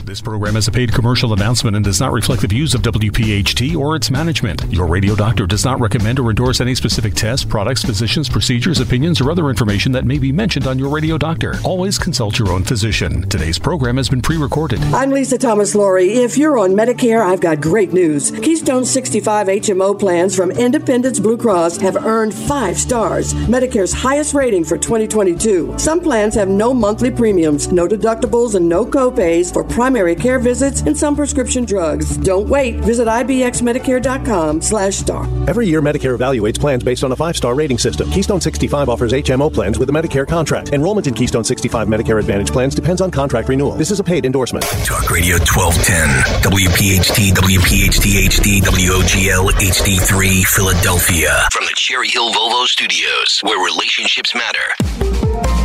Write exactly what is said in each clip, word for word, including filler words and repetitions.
This program is a paid commercial announcement and does not reflect the views of W P H T or its management. Your radio doctor does not recommend or endorse any specific tests, products, physicians, procedures, opinions, or other information that may be mentioned on your radio doctor. Always consult your own physician. Today's program has been pre-recorded. I'm Lisa Thomas Laurie. If you're on Medicare, I've got great news. Keystone sixty-five H M O plans from Independence Blue Cross have earned five stars, Medicare's highest rating for twenty twenty-two. Some plans have no monthly premiums, no deductibles, and no copays for primary care visits and some prescription drugs. Don't wait. Visit ibxmedicare.com slash star. Every year, Medicare evaluates plans based on a five-star rating system. Keystone sixty-five offers H M O plans with a Medicare contract. Enrollment in Keystone sixty-five Medicare Advantage plans depends on contract renewal. This is a paid endorsement. Talk Radio twelve ten, W P H T, W P H T H D, W O G L H D three, Philadelphia. From the Cherry Hill Volvo Studios, where relationships matter.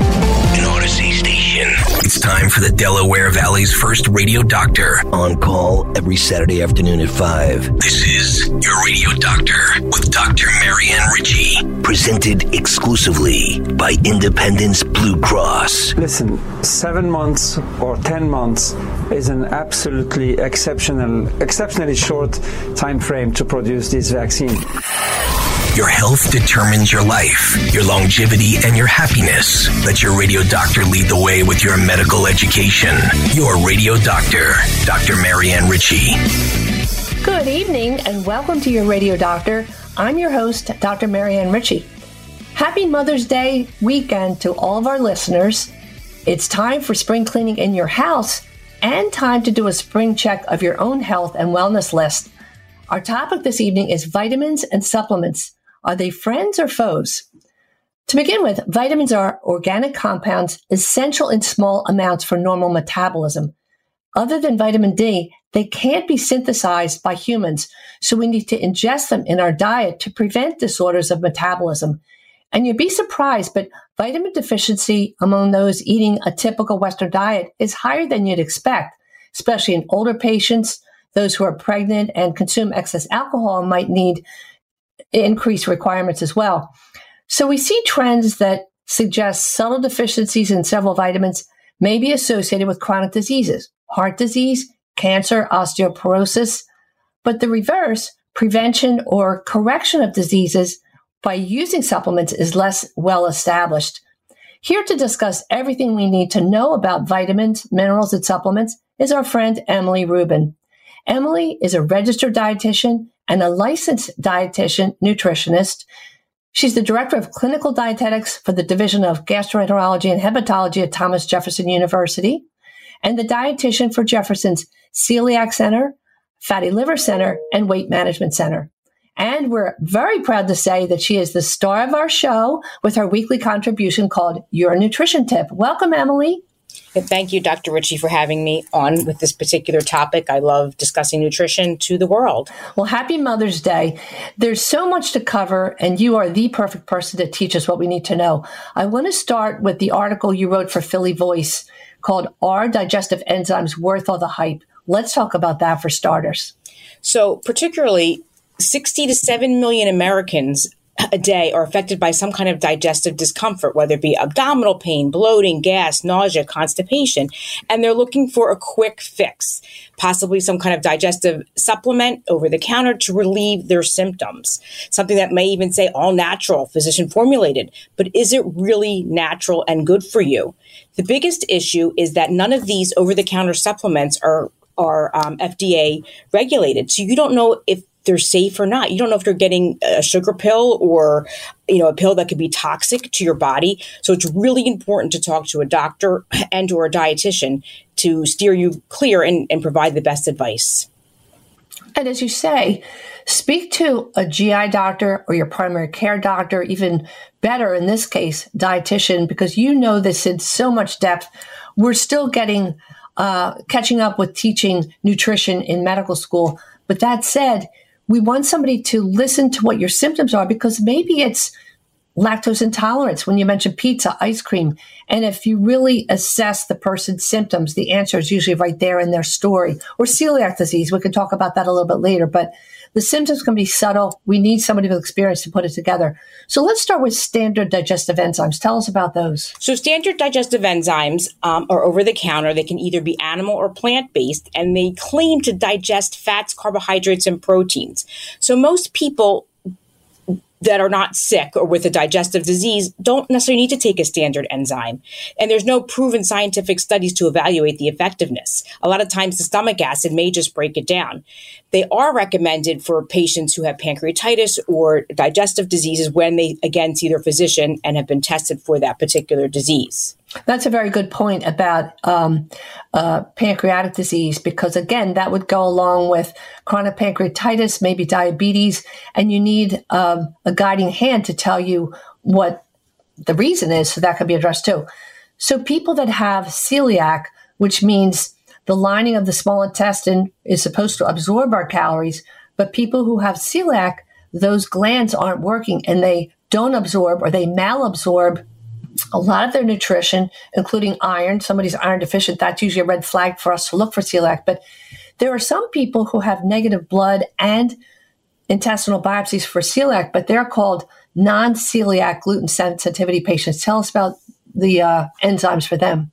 An Odyssey station. It's time for the Delaware Valley's first radio doctor. On call every Saturday afternoon at five. This is Your Radio Doctor with Doctor Marianne Ritchie. Presented exclusively by Independence Blue Cross. Listen, seven months or ten months is an absolutely exceptional, exceptionally short time frame to produce this vaccine. Your health determines your life, your longevity, and your happiness. Let your radio doctor lead the way with your medical education. Your radio doctor, Doctor Marianne Ritchie. Good evening and welcome to Your Radio Doctor. I'm your host, Doctor Marianne Ritchie. Happy Mother's Day weekend to all of our listeners. It's time for spring cleaning in your house and time to do a spring check of your own health and wellness list. Our topic this evening is vitamins and supplements. Are they friends or foes? To begin with, vitamins are organic compounds essential in small amounts for normal metabolism. Other than vitamin D, they can't be synthesized by humans, so we need to ingest them in our diet to prevent disorders of metabolism. And you'd be surprised, but vitamin deficiency among those eating a typical Western diet is higher than you'd expect, especially in older patients. Those who are pregnant and consume excess alcohol might need increased requirements as well. So we see trends that suggest subtle deficiencies in several vitamins may be associated with chronic diseases, heart disease, cancer, osteoporosis. But the reverse, prevention or correction of diseases by using supplements, is less well established. Here to discuss everything we need to know about vitamins, minerals, and supplements is our friend Emily Rubin. Emily is a registered dietitian and a licensed dietitian nutritionist. She's the director of clinical dietetics for the Division of Gastroenterology and Hepatology at Thomas Jefferson University, and the dietitian for Jefferson's Celiac Center, Fatty Liver Center, and Weight Management Center. And we're very proud to say that she is the star of our show with her weekly contribution called Your Nutrition Tip. Welcome, Emily. Thank you, Doctor Ritchie, for having me on with this particular topic. I love discussing nutrition to the world. Well, happy Mother's Day. There's so much to cover, and you are the perfect person to teach us what we need to know. I want to start with the article you wrote for Philly Voice called Are Digestive Enzymes Worth All the Hype? Let's talk about that for starters. So particularly sixty to seven million Americans a day are affected by some kind of digestive discomfort, whether it be abdominal pain, bloating, gas, nausea, constipation, and they're looking for a quick fix, possibly some kind of digestive supplement over the counter to relieve their symptoms. Something that may even say all natural, physician formulated, but is it really natural and good for you? The biggest issue is that none of these over-the-counter supplements are are um, F D A regulated, so you don't know if they're safe or not. You don't know if you're getting a sugar pill or, you know, a pill that could be toxic to your body. So it's really important to talk to a doctor and or a dietitian to steer you clear and, and provide the best advice. And as you say, speak to a G I doctor or your primary care doctor, even better in this case, dietitian, because you know this in so much depth. We're still getting, uh, catching up with teaching nutrition in medical school. But that said, we want somebody to listen to what your symptoms are, because maybe it's lactose intolerance, when you mention pizza, ice cream. And if you really assess the person's symptoms, the answer is usually right there in their story. Or celiac disease. We can talk about that a little bit later. But the symptoms can be subtle. We need somebody with experience to put it together. So let's start with standard digestive enzymes. Tell us about those. So standard digestive enzymes um, are over the counter. They can either be animal or plant-based, and they claim to digest fats, carbohydrates, and proteins. So most people that are not sick or with a digestive disease don't necessarily need to take a standard enzyme. And there's no proven scientific studies to evaluate the effectiveness. A lot of times the stomach acid may just break it down. They are recommended for patients who have pancreatitis or digestive diseases when they, again, see their physician and have been tested for that particular disease. That's a very good point about um, uh, pancreatic disease, because, again, that would go along with chronic pancreatitis, maybe diabetes, and you need um, a guiding hand to tell you what the reason is, so that can be addressed too. So people that have celiac, which means the lining of the small intestine is supposed to absorb our calories, but people who have celiac, those glands aren't working and they don't absorb or they malabsorb a lot of their nutrition, including iron. Somebody's iron deficient. That's usually a red flag for us to look for celiac. But there are some people who have negative blood and intestinal biopsies for celiac, but they're called non-celiac gluten sensitivity patients. Tell us about the uh, enzymes for them.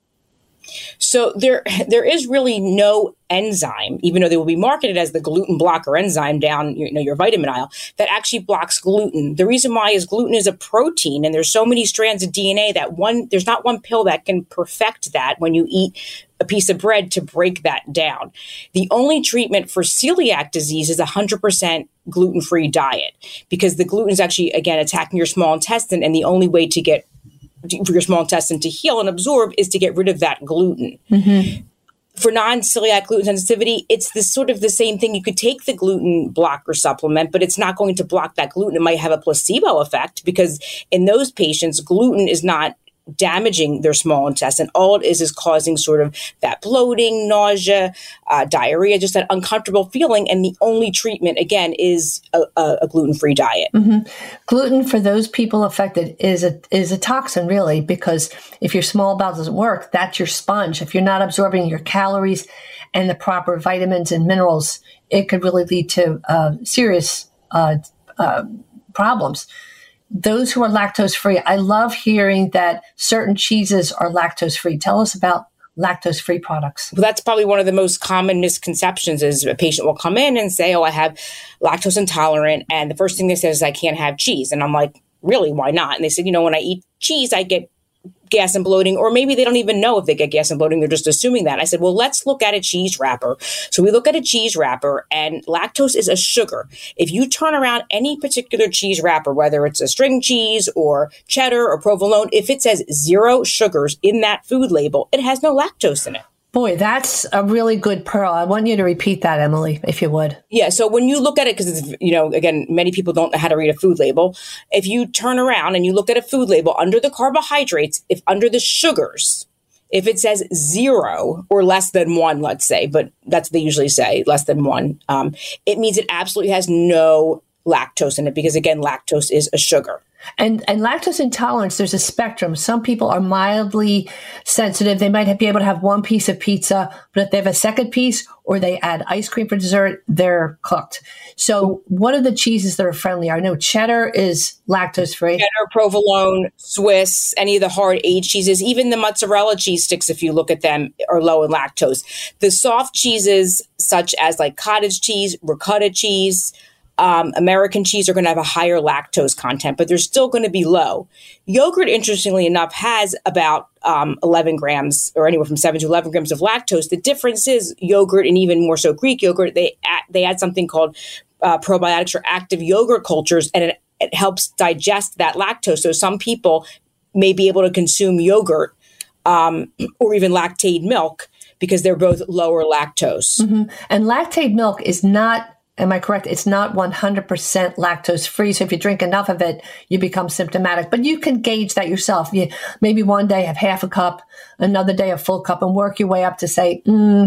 So there, there is really no enzyme, even though they will be marketed as the gluten blocker enzyme down, you know, your vitamin aisle, that actually blocks gluten. The reason why is gluten is a protein, and there's so many strands of D N A that one, there's not one pill that can perfect that when you eat a piece of bread to break that down. The only treatment for celiac disease is a one hundred percent gluten-free diet, because the gluten is actually, again, attacking your small intestine, and the only way to get for your small intestine to heal and absorb is to get rid of that gluten. Mm-hmm. For non-celiac gluten sensitivity, it's this sort of the same thing. You could take the gluten blocker supplement, but it's not going to block that gluten. It might have a placebo effect, because in those patients, gluten is not damaging their small intestine. All it is is causing sort of that bloating, nausea, uh, diarrhea, just that uncomfortable feeling. And the only treatment, again, is a, a, a gluten-free diet. Mm-hmm. Gluten, for those people affected, is a is a toxin, really, because if your small bowel doesn't work, that's your sponge. If you're not absorbing your calories and the proper vitamins and minerals, it could really lead to uh, serious uh, uh, problems. Those who are lactose-free, I love hearing that certain cheeses are lactose-free. Tell us about lactose-free products. Well, that's probably one of the most common misconceptions is a patient will come in and say, oh, I have lactose intolerant. And the first thing they say is I can't have cheese. And I'm like, really, why not? And they said, you know, when I eat cheese, I get gas and bloating, or maybe they don't even know if they get gas and bloating. They're just assuming that. I said, well, let's look at a cheese wrapper. So we look at a cheese wrapper, and lactose is a sugar. If you turn around any particular cheese wrapper, whether it's a string cheese or cheddar or provolone, if it says zero sugars in that food label, it has no lactose in it. Boy, that's a really good pearl. I want you to repeat that, Emily, if you would. Yeah. So when you look at it, because, you know, again, many people don't know how to read a food label. If you turn around and you look at a food label under the carbohydrates, if under the sugars, if it says zero or less than one, let's say, but that's what they usually say, less than one, um, it means it absolutely has no lactose in it, because, again, lactose is a sugar. And and lactose intolerance, there's a spectrum. Some people are mildly sensitive. They might have, be able to have one piece of pizza, but if they have a second piece or they add ice cream for dessert, they're cooked. So what are the cheeses that are friendly? I know cheddar is lactose-free. Cheddar, provolone, Swiss, any of the hard aged cheeses, even the mozzarella cheese sticks, if you look at them, are low in lactose. The soft cheeses, such as like cottage cheese, ricotta cheese, Um, American cheese, are going to have a higher lactose content, but they're still going to be low. Yogurt, interestingly enough, has about um, eleven grams, or anywhere from seven to eleven grams of lactose. The difference is yogurt, and even more so Greek yogurt, they add, they add something called uh, probiotics or active yogurt cultures, and it, it helps digest that lactose. So some people may be able to consume yogurt um, or even lactate milk, because they're both lower lactose. Mm-hmm. And lactate milk is not, am I correct? It's not one hundred percent lactose free. So if you drink enough of it, you become symptomatic. But you can gauge that yourself. You maybe one day have half a cup, another day a full cup, and work your way up to say, mm,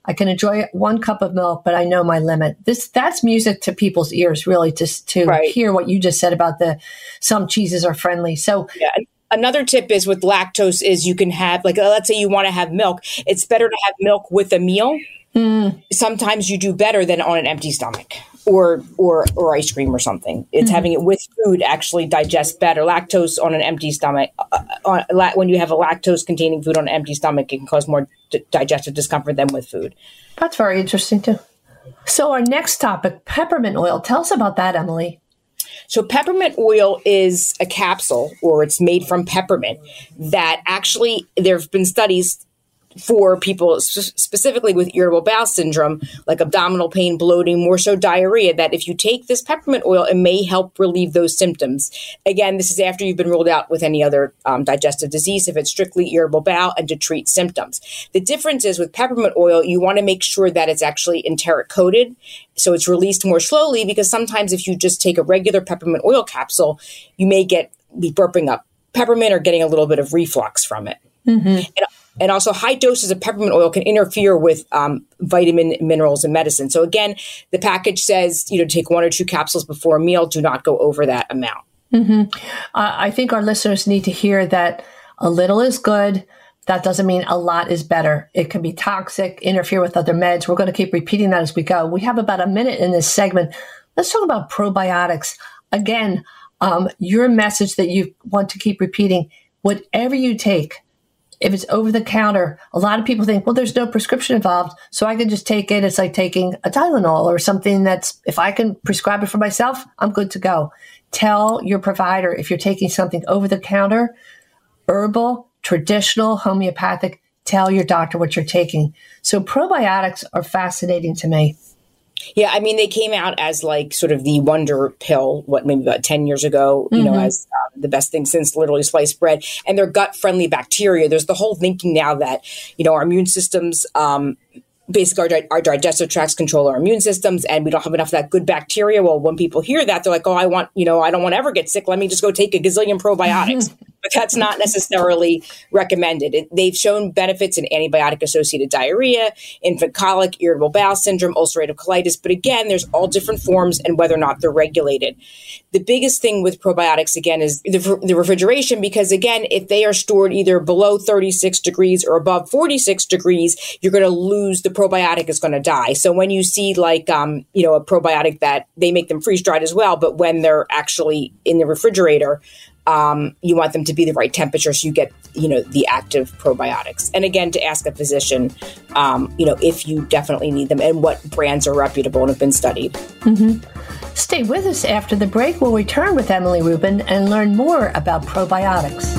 I can enjoy one cup of milk, but I know my limit. This that's music to people's ears, really, to to Right. hear what you just said about the some cheeses are friendly. So Yeah. Another tip is with lactose is you can have, like, uh, let's say you want to have milk. It's better to have milk with a meal. Mm. Sometimes you do better than on an empty stomach or or or ice cream or something. It's Mm-hmm. having it with food actually digests better. Lactose on an empty stomach, uh, on, la- when you have a lactose containing food on an empty stomach, it can cause more d- digestive discomfort than with food. That's very interesting, too. So our next topic, peppermint oil. Tell us about that, Emily. So peppermint oil is a capsule, or it's made from peppermint, that actually there have been studies for people s- specifically with irritable bowel syndrome, like abdominal pain, bloating, more so diarrhea, that if you take this peppermint oil, it may help relieve those symptoms. Again, this is after you've been ruled out with any other um, digestive disease, if it's strictly irritable bowel, and to treat symptoms. The difference is with peppermint oil, you want to make sure that it's actually enteric coated, so it's released more slowly, because sometimes if you just take a regular peppermint oil capsule, you may get be burping up peppermint or getting a little bit of reflux from it. Mm-hmm. And, and also high doses of peppermint oil can interfere with um, vitamin, minerals, and medicine. So again, the package says, you know, take one or two capsules before a meal. Do not go over that amount. Mm-hmm. Uh, I think our listeners need to hear that a little is good. That doesn't mean a lot is better. It can be toxic, interfere with other meds. We're going to keep repeating that as we go. We have about a minute in this segment. Let's talk about probiotics. Again, um, your message that you want to keep repeating, whatever you take, if it's over the counter, a lot of people think, well, there's no prescription involved, so I can just take it. It's like taking a Tylenol or something that's, if I can prescribe it for myself, I'm good to go. Tell your provider if you're taking something over the counter, herbal, traditional, homeopathic, tell your doctor what you're taking. So probiotics are fascinating to me. Yeah, I mean, they came out as like sort of the wonder pill, what, maybe about ten years ago, you Mm-hmm. know, as um, the best thing since literally sliced bread. And they're gut-friendly bacteria. There's the whole thinking now that, you know, our immune systems, um, basically our, di- our digestive tracts control our immune systems, and we don't have enough of that good bacteria. Well, when people hear that, they're like, oh, I want, you know, I don't want to ever get sick. Let me just go take a gazillion probiotics. But that's not necessarily recommended. It, they've shown benefits in antibiotic-associated diarrhea, infant colic, irritable bowel syndrome, ulcerative colitis. But again, there's all different forms and whether or not they're regulated. The biggest thing with probiotics, again, is the, the refrigeration, because, again, if they are stored either below thirty-six degrees or above forty-six degrees, you're going to lose, the probiotic is going to die. So when you see, like, um, you know, a probiotic that they make them freeze-dried as well, but when they're actually in the refrigerator, Um, you want them to be the right temperature so you get, you know, the active probiotics. And again, to ask a physician, um, you know, if you definitely need them and what brands are reputable and have been studied. Mm-hmm. Stay with us after the break. We'll return with Emily Rubin and learn more about probiotics.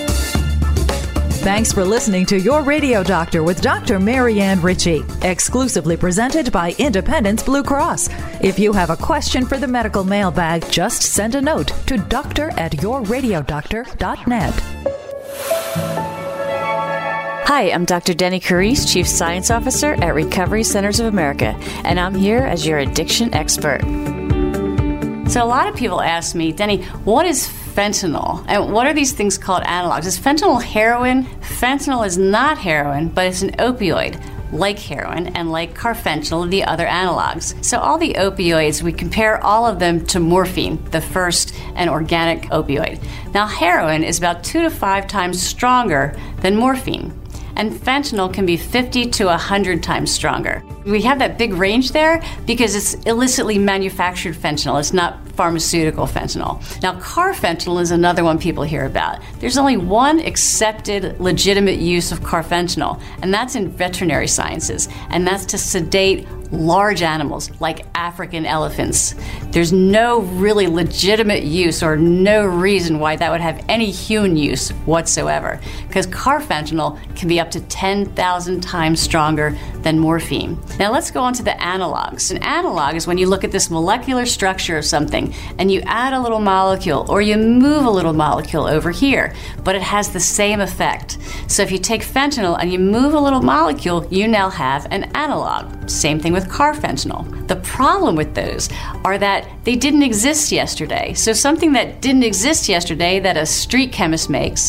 Thanks for listening to Your Radio Doctor with Doctor Marianne Ritchie, exclusively presented by Independence Blue Cross. If you have a question for the medical mailbag, just send a note to doctor at your radio doctor dot net. Hi, I'm Doctor Denny Carice, Chief Science Officer at Recovery Centers of America, and I'm here as your addiction expert. So a lot of people ask me, Denny, what is fentanyl? And what are these things called analogs? Is fentanyl heroin? Fentanyl is not heroin, but it's an opioid, like heroin and like carfentanil, the other analogs. So all the opioids, we compare all of them to morphine, the first and organic opioid. Now heroin is about two to five times stronger than morphine. And fentanyl can be fifty to one hundred times stronger. We have that big range there because it's illicitly manufactured fentanyl. It's not pharmaceutical fentanyl. Now, carfentanil is another one people hear about. There's only one accepted legitimate use of carfentanil, and that's in veterinary sciences, and that's to sedate large animals like African elephants. There's no really legitimate use or no reason why that would have any human use whatsoever, because carfentanil can be up to ten thousand times stronger than morphine. Now let's go on to the analogs. An analog is when you look at this molecular structure of something and you add a little molecule or you move a little molecule over here, but it has the same effect. So if you take fentanyl and you move a little molecule, you now have an analog. Same thing with carfentanil. The problem with those are that they didn't exist yesterday. So something that didn't exist yesterday that a street chemist makes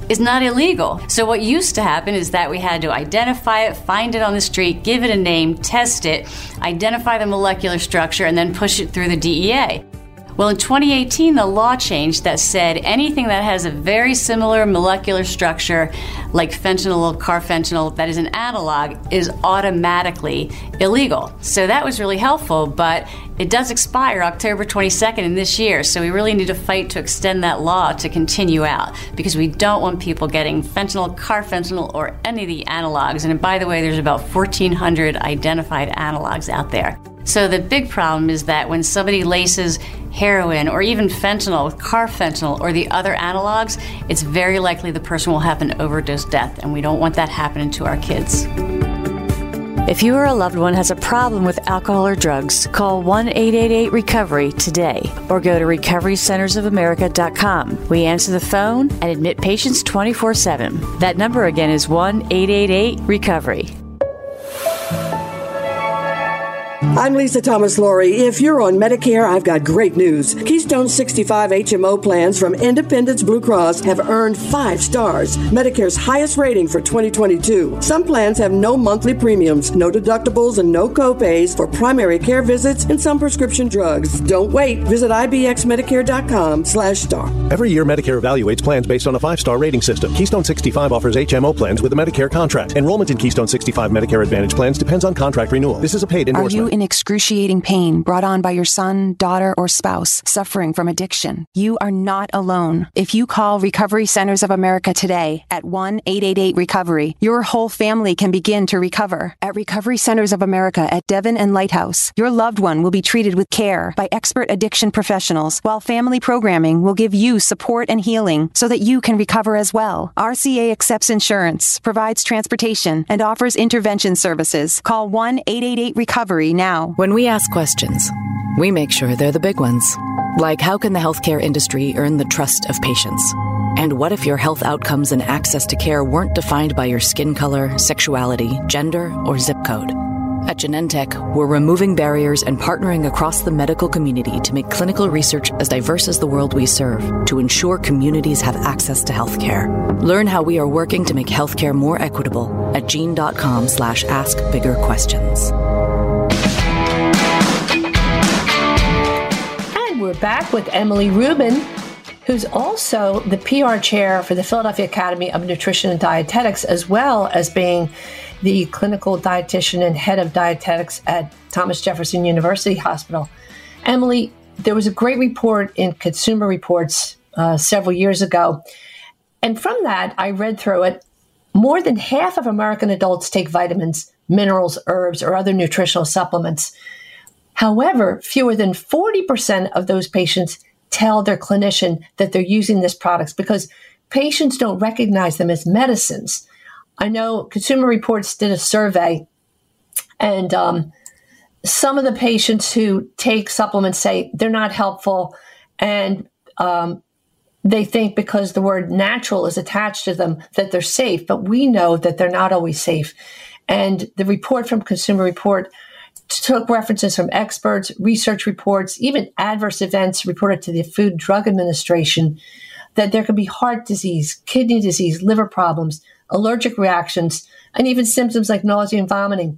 is not illegal. So what used to happen is that we had to identify it, find it on the street, give it a name, test it, identify the molecular structure, and then push it through the D E A. Well, in twenty eighteen, the law changed that said anything that has a very similar molecular structure, like fentanyl or carfentanil, that is an analog, is automatically illegal. So that was really helpful, but it does expire October twenty-second in this year, so we really need to fight to extend that law to continue out, because we don't want people getting fentanyl, carfentanil, or any of the analogs. And by the way, there's about fourteen hundred identified analogs out there. So the big problem is that when somebody laces heroin or even fentanyl with carfentanil or the other analogs, it's very likely the person will have an overdose death, and we don't want that happening to our kids. If you or a loved one has a problem with alcohol or drugs, call one eight eight eight recovery today or go to recovery centers of america dot com. We answer the phone and admit patients twenty-four seven. That number again is one eight eight eight recovery. I'm Lisa Thomas Laurie. If you're on Medicare, I've got great news. Keystone sixty-five H M O plans from Independence Blue Cross have earned five stars, Medicare's highest rating for twenty twenty-two. Some plans have no monthly premiums, no deductibles, and no copays for primary care visits and some prescription drugs. Don't wait. Visit I B X medicare dot com slash star. Every year, Medicare evaluates plans based on a five-star rating system. Keystone sixty-five offers H M O plans with a Medicare contract. Enrollment in Keystone sixty-five Medicare Advantage plans depends on contract renewal. This is a paid endorsement. Are you in excruciating pain brought on by your son, daughter, or spouse suffering from addiction? You are not alone. If you call Recovery Centers of America today at one eight eight eight recovery, your whole family can begin to recover. At Recovery Centers of America at Devon and Lighthouse, your loved one will be treated with care by expert addiction professionals, while family programming will give you support and healing so that you can recover as well. R C A accepts insurance, provides transportation, and offers intervention services. Call one eight eight eight recovery now. When we ask questions, we make sure they're the big ones. Like, how can the healthcare industry earn the trust of patients? And what if your health outcomes and access to care weren't defined by your skin color, sexuality, gender, or zip code? At Genentech, we're removing barriers and partnering across the medical community to make clinical research as diverse as the world we serve, to ensure communities have access to healthcare. Learn how we are working to make healthcare more equitable at gene.com slash ask bigger questions. We're back with Emily Rubin, who's also the P R chair for the Philadelphia Academy of Nutrition and Dietetics, as well as being the clinical dietitian and head of dietetics at Thomas Jefferson University Hospital. Emily, there was a great report in Consumer Reports uh, several years ago. And from that, I read through it. More than half of American adults take vitamins, minerals, herbs, or other nutritional supplements. However, fewer than forty percent of those patients tell their clinician that they're using these products because patients don't recognize them as medicines. I know Consumer Reports did a survey, and um, some of the patients who take supplements say they're not helpful, and um, they think because the word natural is attached to them that they're safe, but we know that they're not always safe. And the report from Consumer Report took references from experts, research reports, even adverse events reported to the Food and Drug Administration, that there could be heart disease, kidney disease, liver problems, allergic reactions, and even symptoms like nausea and vomiting.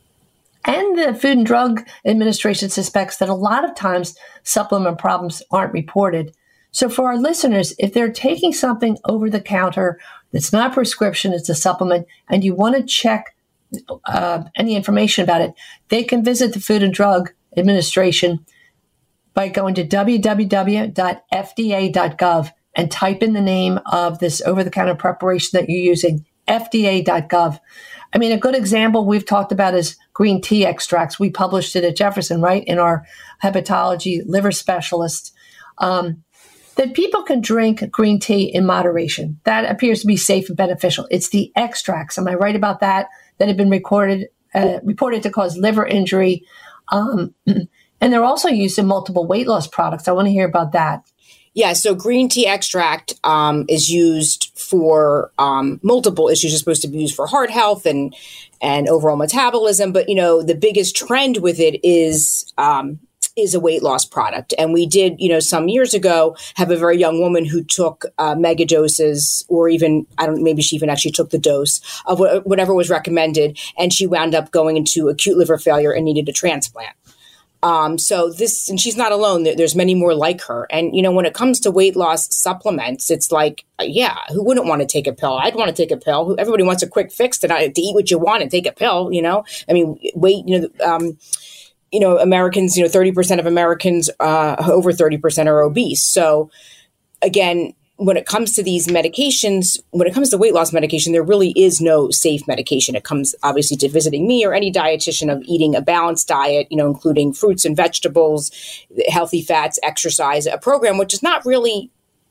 And the Food and Drug Administration suspects that a lot of times supplement problems aren't reported. So for our listeners, if they're taking something over the counter that's not prescription, it's a supplement, and you want to check Uh, any information about it, they can visit the Food and Drug Administration by going to w w w dot f d a dot gov and type in the name of this over-the-counter preparation that you're using, f d a dot gov. I mean, a good example we've talked about is green tea extracts. We published it at Jefferson, right, in our hepatology liver specialist, um, that people can drink green tea in moderation. That appears to be safe and beneficial. It's the extracts, am I right about that, that have been recorded, uh, reported to cause liver injury. Um, and they're also used in multiple weight loss products. I want to hear about that. Yeah, so green tea extract um, is used for um, multiple issues. It's supposed to be used for heart health and and overall metabolism. But, you know, the biggest trend with it is um, is a weight loss product. And we did, you know, some years ago have a very young woman who took uh, mega doses, or even, I don't, maybe she even actually took the dose of wh- whatever was recommended. And she wound up going into acute liver failure and needed a transplant. Um, so this, and she's not alone. There's many more like her. And, you know, when it comes to weight loss supplements, it's like, yeah, who wouldn't want to take a pill? I'd want to take a pill. Everybody wants a quick fix to, to eat what you want and take a pill, you know? I mean, weight, you know, um, you know, Americans, you know, thirty percent of Americans, uh, over thirty percent are obese. So again, when it comes to these medications, when it comes to weight loss medication, there really is no safe medication. It comes obviously to visiting me or any dietitian of eating a balanced diet, you know, including fruits and vegetables, healthy fats, exercise, a program, which is not really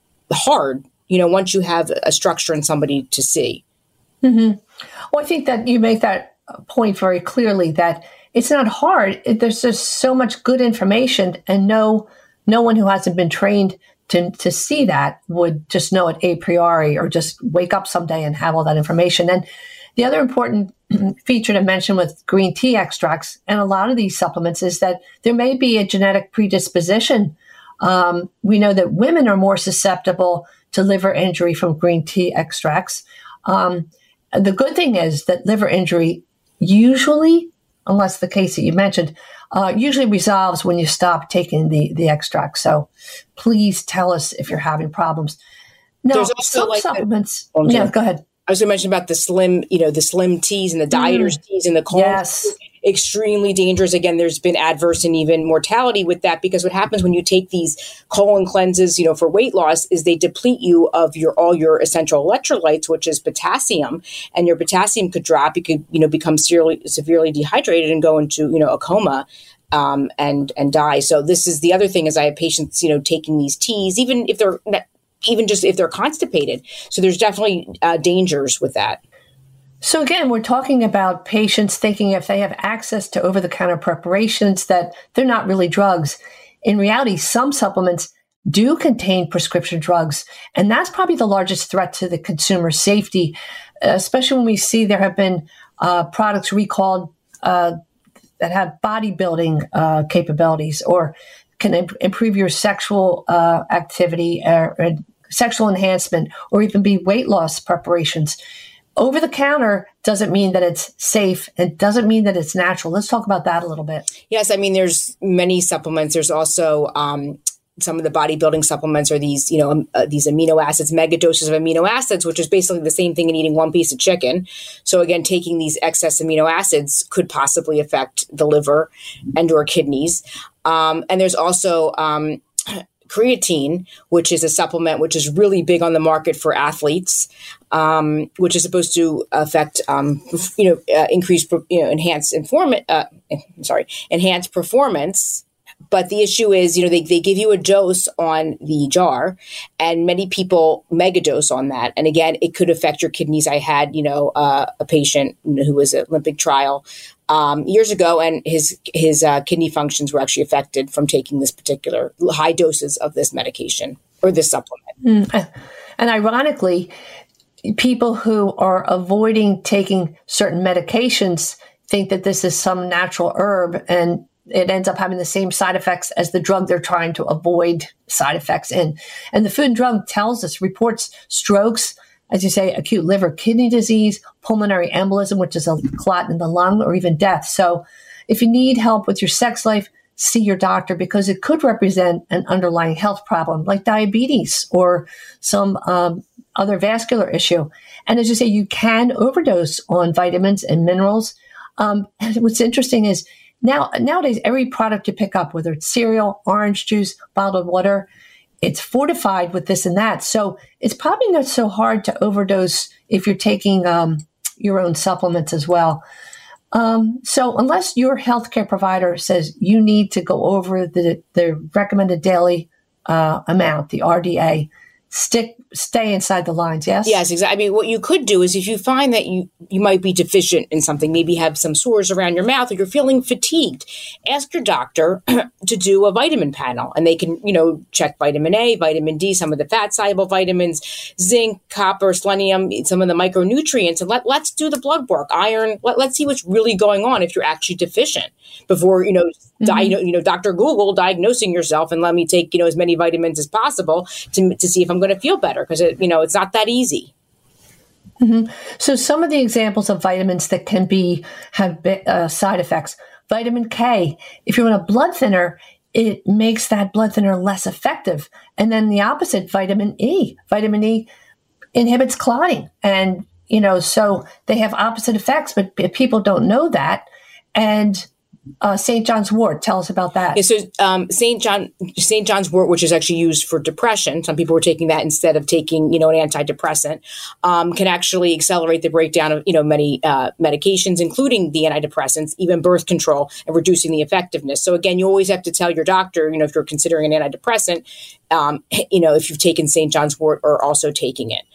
hard, you know, once you have a structure and somebody to see. Mm-hmm. Well, I think that you make that point very clearly, that it's not hard. It, there's just so much good information, and no, no one who hasn't been trained to to see that would just know it a priori, or just wake up someday and have all that information. And the other important feature to mention with green tea extracts and a lot of these supplements is that there may be a genetic predisposition. Um, we know that women are more susceptible to liver injury from green tea extracts. Um, the good thing is that liver injury usually, unless the case that you mentioned, uh, usually resolves when you stop taking the, the extract. So please tell us if you're having problems. Now, There's also some like supplements. The, yeah, go ahead. I was going to mention about the slim, you know, the slim teas and the dieters mm. teas and the cold. Yes. Extremely dangerous. Again, there's been adverse and even mortality with that, because what happens when you take these colon cleanses, you know, for weight loss, is they deplete you of your all your essential electrolytes, which is potassium, and your potassium could drop. You could, you know, become severely, severely dehydrated and go into, you know, a coma. Um, and and die. So this is the other thing, is I have patients, you know, taking these teas, even if they're even just if they're constipated. So there's definitely uh, dangers with that. So again, we're talking about patients thinking if they have access to over-the-counter preparations that they're not really drugs. In reality, some supplements do contain prescription drugs, and that's probably the largest threat to the consumer safety, especially when we see there have been uh, products recalled uh, that have bodybuilding uh, capabilities, or can imp- improve your sexual uh, activity, or, or sexual enhancement, or even be weight loss preparations. Over the counter doesn't mean that it's safe. It doesn't mean that it's natural. Let's talk about that a little bit. Yes, I mean, there's many supplements. There's also um, some of the bodybuilding supplements are these, you know, um, uh, these amino acids, mega doses of amino acids, which is basically the same thing in eating one piece of chicken. So again, taking these excess amino acids could possibly affect the liver and or kidneys. Um, and there's also um, creatine, which is a supplement which is really big on the market for athletes, um, which is supposed to affect, um, you know, uh, increase, you know, enhance inform- uh, sorry, enhance performance. But the issue is, you know, they, they give you a dose on the jar, and many people megadose on that. And again, it could affect your kidneys. I had, you know, uh, a patient who was an Olympic trial um, years ago, and his his uh, kidney functions were actually affected from taking this particular high doses of this medication or this supplement. Mm. And ironically, people who are avoiding taking certain medications think that this is some natural herb, and it ends up having the same side effects as the drug they're trying to avoid side effects in. And the Food and Drug tells us, reports strokes, as you say, acute liver kidney disease, pulmonary embolism, which is a clot in the lung, or even death. So if you need help with your sex life, see your doctor, because it could represent an underlying health problem like diabetes or some um, other vascular issue. And as you say, you can overdose on vitamins and minerals. Um, and what's interesting is, Now, nowadays, every product you pick up, whether it's cereal, orange juice, bottled water, it's fortified with this and that. So it's probably not so hard to overdose if you're taking um, your own supplements as well. Um, so unless your healthcare provider says you need to go over the, the recommended daily uh, amount, the R D A, stick, stay inside the lines. Yes. Yes, exactly. I mean, what you could do is if you find that you, you might be deficient in something, maybe have some sores around your mouth or you're feeling fatigued, ask your doctor to do a vitamin panel, and they can, you know, check vitamin A, vitamin D, some of the fat soluble vitamins, zinc, copper, selenium, some of the micronutrients, and let, let's do the blood work, iron. Let, let's see what's really going on if you're actually deficient before, you know, mm-hmm. di- you know, Doctor Google diagnosing yourself and let me take, you know, as many vitamins as possible to, to see if I'm going to feel better, because it, you know, it's not that easy. Mm-hmm. So some of the examples of vitamins that can be have uh, side effects. Vitamin K, if you're on a blood thinner, it makes that blood thinner less effective. And then the opposite, vitamin E. Vitamin E inhibits clotting. And, you know, so they have opposite effects, but people don't know that. And Uh, Saint John's wort. Tell us about that. Yeah, so um, Saint John, Saint John's wort, which is actually used for depression. Some people were taking that instead of taking, you know, an antidepressant, um, can actually accelerate the breakdown of, you know, many uh, medications, including the antidepressants, even birth control, and reducing the effectiveness. So again, you always have to tell your doctor, you know, if you're considering an antidepressant, um, you know, if you've taken Saint John's wort or also taking it.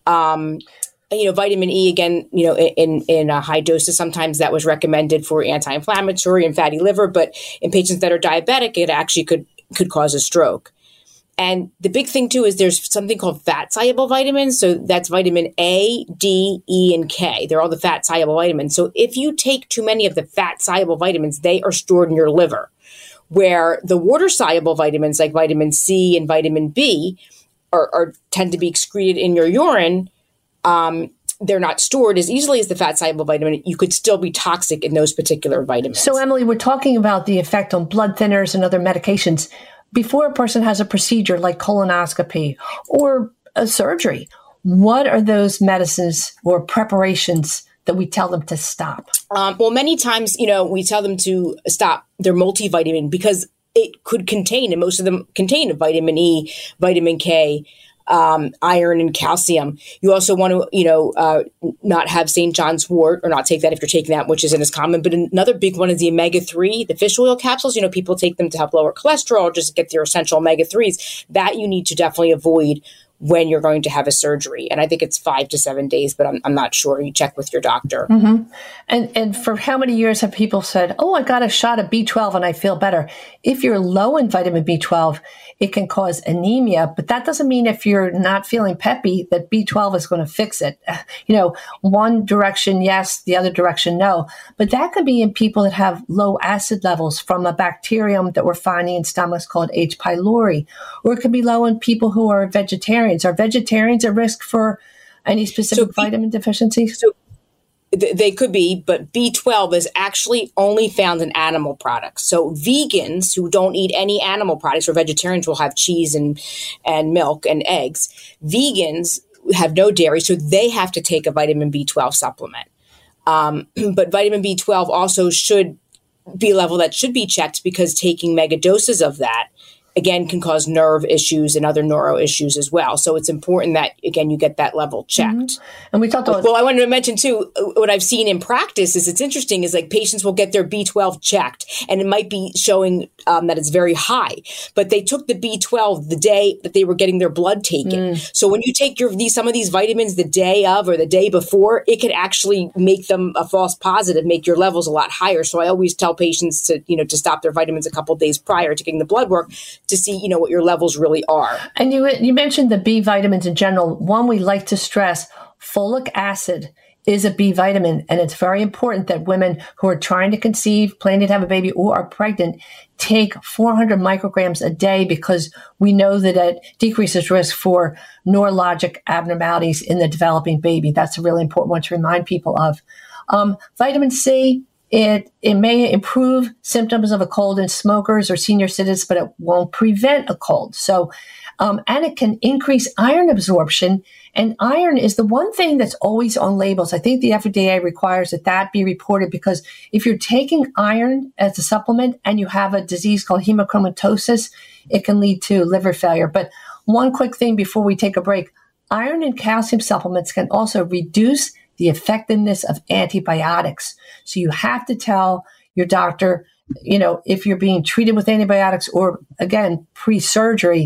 Um, You know, vitamin E, again, you know, in, in uh, high doses, sometimes that was recommended for anti-inflammatory and fatty liver, but in patients that are diabetic, it actually could, could cause a stroke. And the big thing too is there's something called fat soluble vitamins. So that's vitamin A, D, E, and K. They're all the fat soluble vitamins. So if you take too many of the fat soluble vitamins, they are stored in your liver, where the water soluble vitamins like vitamin C and vitamin B are, are tend to be excreted in your urine. Um, they're not stored as easily as the fat soluble vitamin. You could still be toxic in those particular vitamins. So, Emily, we're talking about the effect on blood thinners and other medications before a person has a procedure like colonoscopy or a surgery. What are those medicines or preparations that we tell them to stop? Um, well, many times, you know, we tell them to stop their multivitamin because it could contain, and most of them contain vitamin E, vitamin K, Um, iron and calcium. You also want to, you know, uh, not have Saint John's wort, or not take that if you're taking that, which isn't as common. But another big one is the omega three, the fish oil capsules. You know, people take them to help lower cholesterol, just to get their essential omega threes. That you need to definitely avoid when you're going to have a surgery. And I think it's five to seven days, but I'm, I'm not sure. You check with your doctor. Mm-hmm. And and for how many years have people said, oh, I got a shot of B twelve and I feel better? If you're low in vitamin B twelve, it can cause anemia, but that doesn't mean if you're not feeling peppy that B twelve is going to fix it. You know, one direction, yes, the other direction, no. But that could be in people that have low acid levels from a bacterium that we're finding in stomachs called H. pylori, or it could be low in people who are vegetarians. Are vegetarians at risk for any specific so, vitamin deficiencies? So they could be, but B twelve is actually only found in animal products. So vegans who don't eat any animal products, or vegetarians will have cheese and, and milk and eggs. Vegans have no dairy, so they have to take a vitamin B twelve supplement. Um, but vitamin B twelve also should be a level that should be checked, because taking mega doses of that, again, can cause nerve issues and other neuro issues as well. So it's important that, again, you get that level checked. Mm-hmm. And we talked about... Well, I wanted to mention, too, what I've seen in practice is it's interesting is like patients will get their B twelve checked, and it might be showing um, that it's very high. But they took the B twelve the day that they were getting their blood taken. Mm. So when you take your these some of these vitamins the day of or the day before, it could actually make them a false positive, make your levels a lot higher. So I always tell patients to, you know, to stop their vitamins a couple of days prior to getting the blood work, to see, you know, what your levels really are. And you you mentioned the B vitamins in general. One we like to stress, folic acid is a B vitamin, and it's very important that women who are trying to conceive, planning to have a baby, or are pregnant take four hundred micrograms a day, because we know that it decreases risk for neurologic abnormalities in the developing baby. That's a really important one to remind people of. Um, vitamin C, It it may improve symptoms of a cold in smokers or senior citizens, but it won't prevent a cold. So, um, and it can increase iron absorption. And iron is the one thing that's always on labels. I think the F D A requires that that be reported, because if you're taking iron as a supplement and you have a disease called hemochromatosis, it can lead to liver failure. But one quick thing before we take a break, iron and calcium supplements can also reduce the effectiveness of antibiotics. So you have to tell your doctor, you know, if you're being treated with antibiotics or, again, pre-surgery,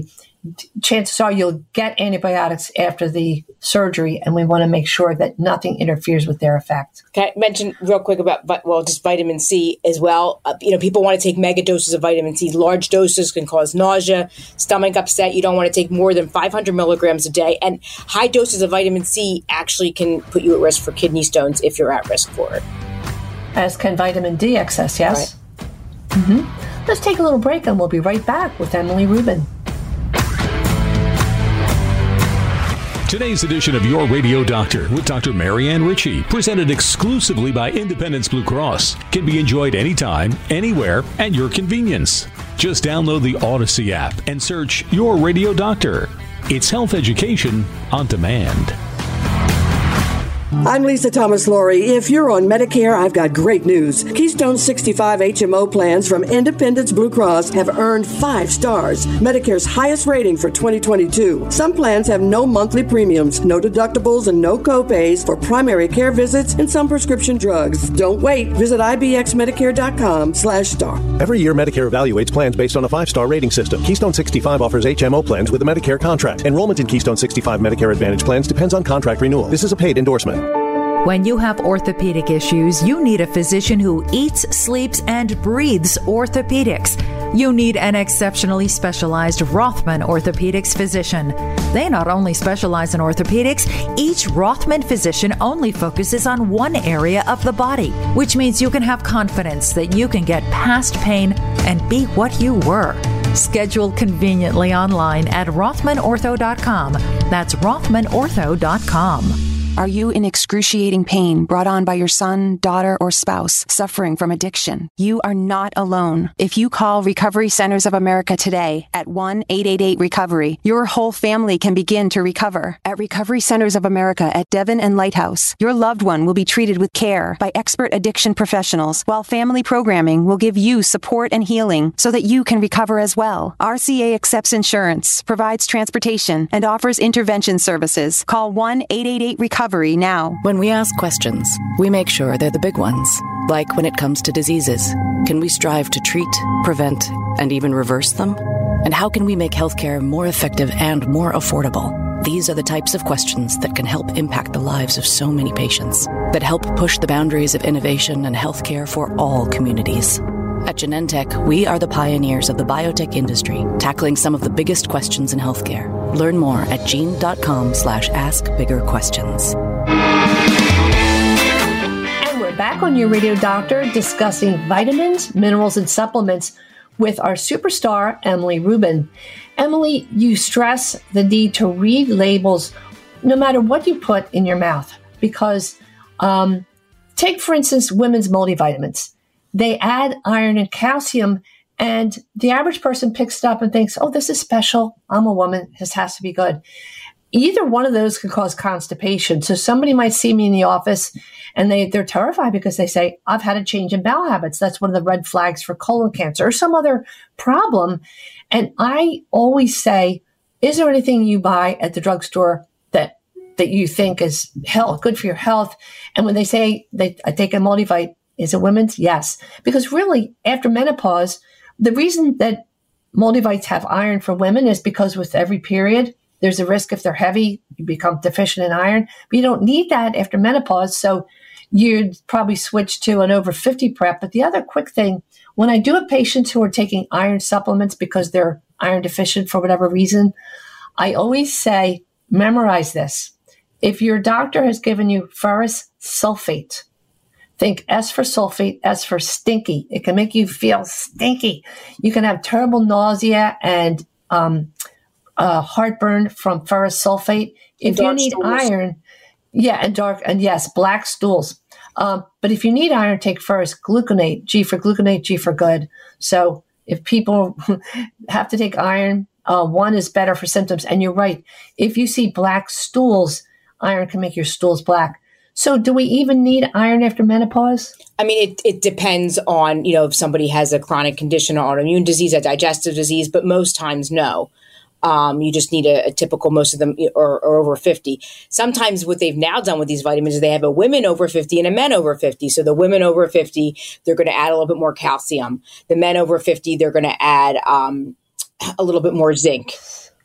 chances are you'll get antibiotics after the surgery, and we want to make sure that nothing interferes with their effect. Can I mention real quick about, well, just vitamin C as well? Uh, you know, people want to take mega doses of vitamin C. Large doses can cause nausea, stomach upset. You don't want to take more than five hundred milligrams a day. And high doses of vitamin C actually can put you at risk for kidney stones if you're at risk for it. As can vitamin D excess, yes? Right. Mm-hmm. Let's take a little break, and we'll be right back with Emily Rubin. Today's edition of Your Radio Doctor with Doctor Marianne Ritchie, presented exclusively by Independence Blue Cross, can be enjoyed anytime, anywhere, at your convenience. Just download the Odyssey app and search Your Radio Doctor. It's health education on demand. I'm Lisa Thomas Laurie. If you're on Medicare, I've got great news. Keystone sixty-five H M O plans from Independence Blue Cross have earned five stars, Medicare's highest rating for twenty twenty-two. Some plans have no monthly premiums, no deductibles, and no copays for primary care visits and some prescription drugs. Don't wait. Visit ibxmedicare.com slash star. Every year, Medicare evaluates plans based on a five-star rating system. Keystone sixty-five offers H M O plans with a Medicare contract. Enrollment in Keystone sixty-five Medicare Advantage plans depends on contract renewal. This is a paid endorsement. When you have orthopedic issues, you need a physician who eats, sleeps, and breathes orthopedics. You need an exceptionally specialized Rothman Orthopedics physician. They not only specialize in orthopedics, each Rothman physician only focuses on one area of the body, which means you can have confidence that you can get past pain and be what you were. Schedule conveniently online at rothman ortho dot com. That's rothman ortho dot com. Are you in excruciating pain brought on by your son, daughter, or spouse suffering from addiction? You are not alone. If you call Recovery Centers of America today at one eight eight eight recovery, your whole family can begin to recover. At Recovery Centers of America at Devon and Lighthouse, your loved one will be treated with care by expert addiction professionals, while family programming will give you support and healing so that you can recover as well. R C A accepts insurance, provides transportation, and offers intervention services. Call one eight eight eight recovery now. When we ask questions, we make sure they're the big ones. Like when it comes to diseases, can we strive to treat, prevent, and even reverse them? And how can we make healthcare more effective and more affordable? These are the types of questions that can help impact the lives of so many patients, that help push the boundaries of innovation and healthcare for all communities. At Genentech, we are the pioneers of the biotech industry, tackling some of the biggest questions in healthcare. Learn more at gene.com slash ask bigger questions. And we're back on Your Radio Doctor discussing vitamins, minerals, and supplements with our superstar, Emily Rubin. Emily, you stress the need to read labels no matter what you put in your mouth, because um, take, for instance, women's multivitamins. They add iron and calcium, and the average person picks it up and thinks, oh, this is special. I'm a woman. This has to be good. Either one of those can cause constipation. So somebody might see me in the office and they, they're terrified because they say, I've had a change in bowel habits. That's one of the red flags for colon cancer or some other problem. And I always say, is there anything you buy at the drugstore that that you think is health, good for your health? And when they say they I take a multivite, is it women's? Yes. Because really, after menopause, the reason that multivites have iron for women is because with every period, there's a risk if they're heavy, you become deficient in iron. But you don't need that after menopause, so you'd probably switch to an over fifty prep. But the other quick thing, when I do have patients who are taking iron supplements because they're iron deficient for whatever reason, I always say, memorize this. If your doctor has given you ferrous sulfate, think S for sulfate, S for stinky. It can make you feel stinky. You can have terrible nausea and um, uh, heartburn from ferrous sulfate. If you need stools. iron, yeah, and dark, and yes, black stools. Um, but if you need iron, take ferrous gluconate, G for gluconate, G for good. So if people have to take iron, uh, one is better for symptoms. And you're right. If you see black stools, iron can make your stools black. So do we even need iron after menopause? I mean, it, it depends on, you know, if somebody has a chronic condition or autoimmune disease, a digestive disease, but most times, no. Um, you just need a, a typical, most of them are, are over fifty. Sometimes what they've now done with these vitamins is they have a women over fifty and a men over fifty. So the women over fifty, they're going to add a little bit more calcium. The men over fifty, they're going to add um, a little bit more zinc.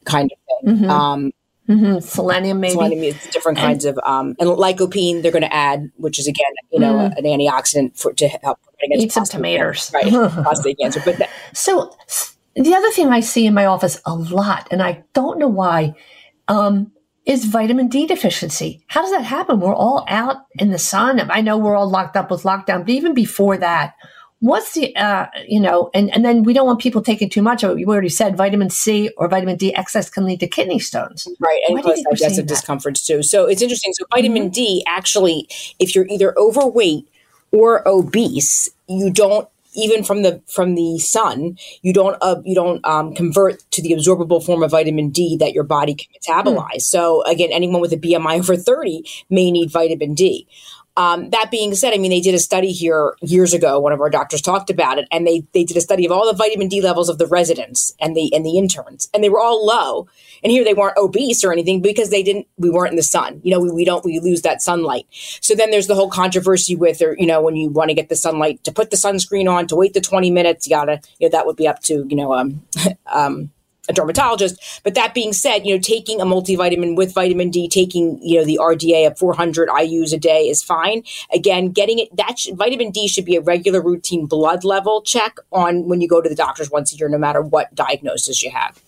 kind of thing. Mm-hmm. Um, mm-hmm. Selenium, maybe. Selenium is different kinds and, of, um, and lycopene they're going to add, which is again, you know, mm. an antioxidant for to help against eat some tomatoes, right? Prostate cancer. But that, so the other thing I see in my office a lot, and I don't know why, um, is vitamin D deficiency. How does that happen? We're all out in the sun. I know we're all locked up with lockdown, but even before that, what's the, uh, you know, and, and then we don't want people taking too much of it. You already said vitamin C or vitamin D excess can lead to kidney stones. Right. And plus digestive discomforts too. So it's interesting. So vitamin mm-hmm. D, actually, if you're either overweight or obese, you don't, even from the from the sun, you don't uh, you don't um, convert to the absorbable form of vitamin D that your body can metabolize. Mm. So again, anyone with a B M I over thirty may need vitamin D. Um, that being said, I mean, they did a study here years ago. One of our doctors talked about it, and they they did a study of all the vitamin D levels of the residents and the and the interns, and they were all low. And here they weren't obese or anything because they didn't. We weren't in the sun. You know, we, we don't we lose that sunlight. So then there's the whole controversy with, or you know, when you want to get the sunlight, to put the sunscreen on, to wait the twenty minutes, you gotta, you know, that would be up to you know um um. a dermatologist. But that being said, you know, taking a multivitamin with vitamin D, taking, you know, the R D A of four hundred I U's a day is fine. Again, getting it, that sh- vitamin D should be a regular routine blood level check on when you go to the doctors once a year, no matter what diagnosis you have.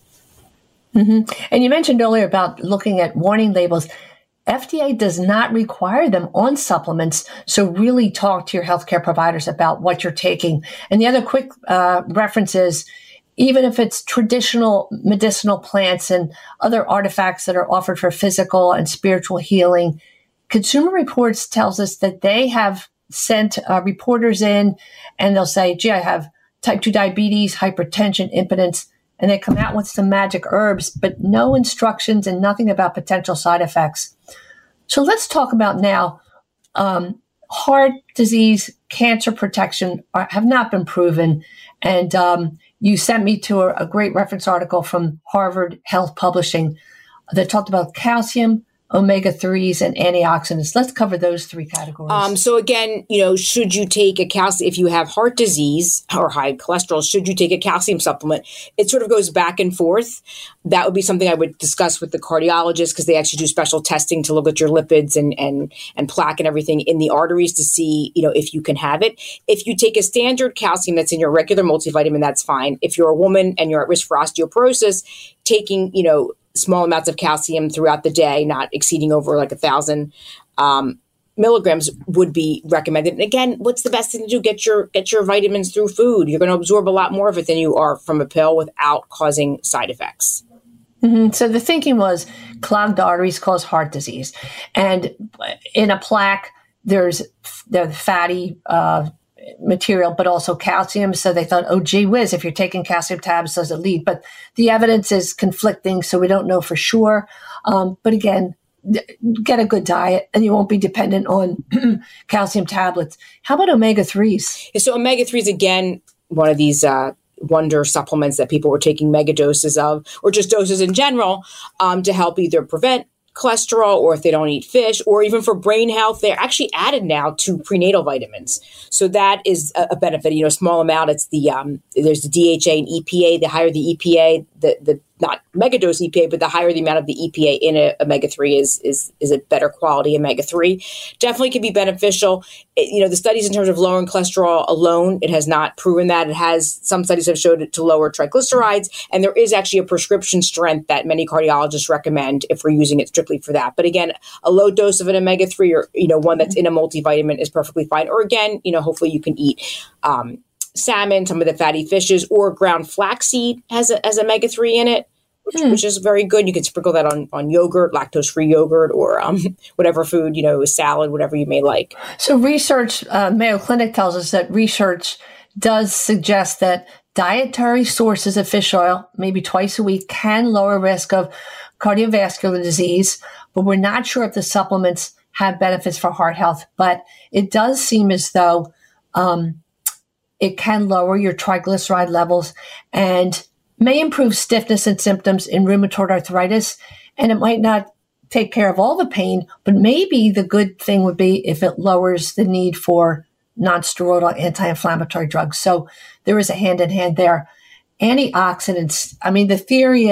Mm-hmm. And you mentioned earlier about looking at warning labels. F D A does not require them on supplements. So really talk to your healthcare providers about what you're taking. And the other quick uh, reference is, even if it's traditional medicinal plants and other artifacts that are offered for physical and spiritual healing, Consumer Reports tells us that they have sent uh, reporters in and they'll say, gee, I have type two diabetes, hypertension, impotence, and they come out with some magic herbs, but no instructions and nothing about potential side effects. So let's talk about now um, heart disease, cancer protection are, have not been proven. And um, you sent me to a, a great reference article from Harvard Health Publishing that talked about calcium, omega threes, and antioxidants. Let's cover those three categories. Um, so again, you know, should you take a calcium, if you have heart disease or high cholesterol, should you take a calcium supplement? It sort of goes back and forth. That would be something I would discuss with the cardiologist because they actually do special testing to look at your lipids and, and, and plaque and everything in the arteries to see, you know, if you can have it. If you take a standard calcium that's in your regular multivitamin, that's fine. If you're a woman and you're at risk for osteoporosis, taking, you know, small amounts of calcium throughout the day, not exceeding over like a thousand um, milligrams would be recommended. And again, what's the best thing to do? Get your get your vitamins through food. You're going to absorb a lot more of it than you are from a pill without causing side effects. Mm-hmm. So the thinking was clogged arteries cause heart disease. And in a plaque, there's the fatty uh, material, but also calcium. So they thought, oh, gee whiz, if you're taking calcium tabs, does it lead? But the evidence is conflicting, so we don't know for sure. Um, but again, get a good diet and you won't be dependent on calcium tablets. How about omega threes? So omega threes, again, one of these uh, wonder supplements that people were taking mega doses of, or just doses in general, um, to help either prevent cholesterol, or if they don't eat fish, or even for brain health, they're actually added now to prenatal vitamins. So that is a, a benefit. You know, small amount. It's the um, there's the D H A and E P A. The higher the E P A, the the not megadose E P A, but the higher the amount of the E P A in a omega three is is is a better quality omega three. Definitely can be beneficial. It, you know, the studies in terms of lowering cholesterol alone, it has not proven that. It has, some studies have showed it to lower triglycerides, and there is actually a prescription strength that many cardiologists recommend if we're using it strictly for that. But again, a low dose of an omega three, or you know, one that's in a multivitamin is perfectly fine. Or again, you know, hopefully you can eat um, salmon, some of the fatty fishes, or ground flaxseed has a, has omega three in it, which, hmm. which is very good. You can sprinkle that on, on yogurt, lactose-free yogurt, or um, whatever food, you know, salad, whatever you may like. So research, uh, Mayo Clinic tells us that research does suggest that dietary sources of fish oil, maybe twice a week, can lower risk of cardiovascular disease, but we're not sure if the supplements have benefits for heart health. But it does seem as though um, it can lower your triglyceride levels and may improve stiffness and symptoms in rheumatoid arthritis. And it might not take care of all the pain, but maybe the good thing would be if it lowers the need for non-steroidal anti-inflammatory drugs. So there is a hand in hand there. Antioxidants, I mean, the theory is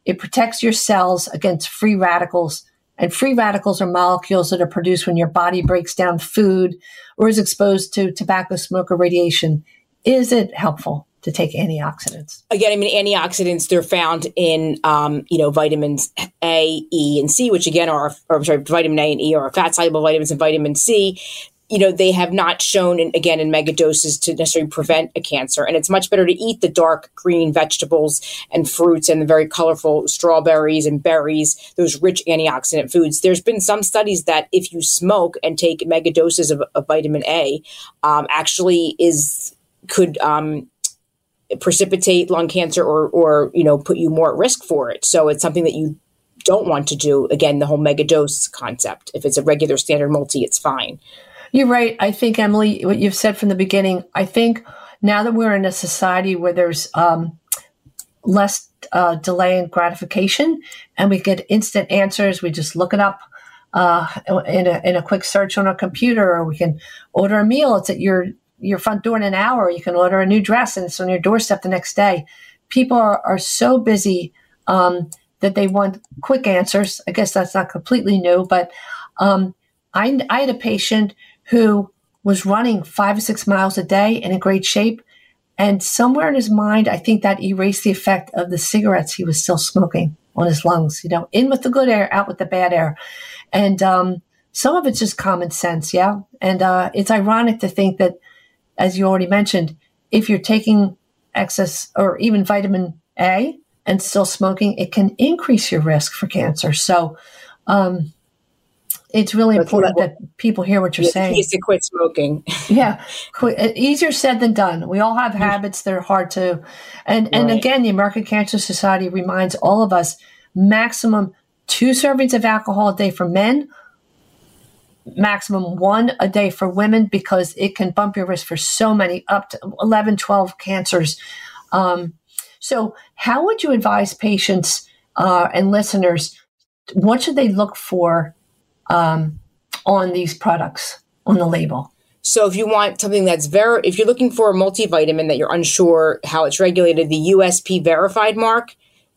It protects your cells against free radicals. And free radicals are molecules that are produced when your body breaks down food or is exposed to tobacco smoke or radiation. Is it helpful to take antioxidants? Again, I mean, antioxidants, they're found in, um, you know, vitamins A, E, and C, which again are, or I'm sorry, vitamin A and E are fat-soluble vitamins, and vitamin C. You know, they have not shown, in, again, in mega doses to necessarily prevent a cancer. And it's much better to eat the dark green vegetables and fruits and the very colorful strawberries and berries, those rich antioxidant foods. There's been some studies that if you smoke and take mega doses of, of vitamin A, um, actually is could um, precipitate lung cancer or, or, you know, put you more at risk for it. So it's something that you don't want to do. Again, the whole mega dose concept. If it's a regular standard multi, it's fine. You're right. I think, Emily, what you've said from the beginning, I think now that we're in a society where there's um, less uh, delay in gratification and we get instant answers, we just look it up uh, in, a, in a quick search on our computer, or we can order a meal. It's at your, your front door in an hour. You can order a new dress and it's on your doorstep the next day. People are, are so busy um, that they want quick answers. I guess that's not completely new, but um, I, I had a patient who was running five or six miles a day and in great shape. And somewhere in his mind, I think that erased the effect of the cigarettes he was still smoking on his lungs, you know, in with the good air, out with the bad air. And um, some of it's just common sense. Yeah. And uh, it's ironic to think that, as you already mentioned, if you're taking excess or even vitamin A and still smoking, it can increase your risk for cancer. So, um, it's really That's important that people hear what you're yeah, saying. It's to quit smoking. yeah. Quit, easier said than done. We all have habits that are hard to. And, right. and again, the American Cancer Society reminds all of us maximum two servings of alcohol a day for men, maximum one a day for women, because it can bump your risk for so many, up to eleven, twelve cancers. Um, so how would you advise patients uh, and listeners, what should they look for Um, on these products, on the label? So if you want something that's very, if you're looking for a multivitamin that you're unsure how it's regulated, the U S P verified mark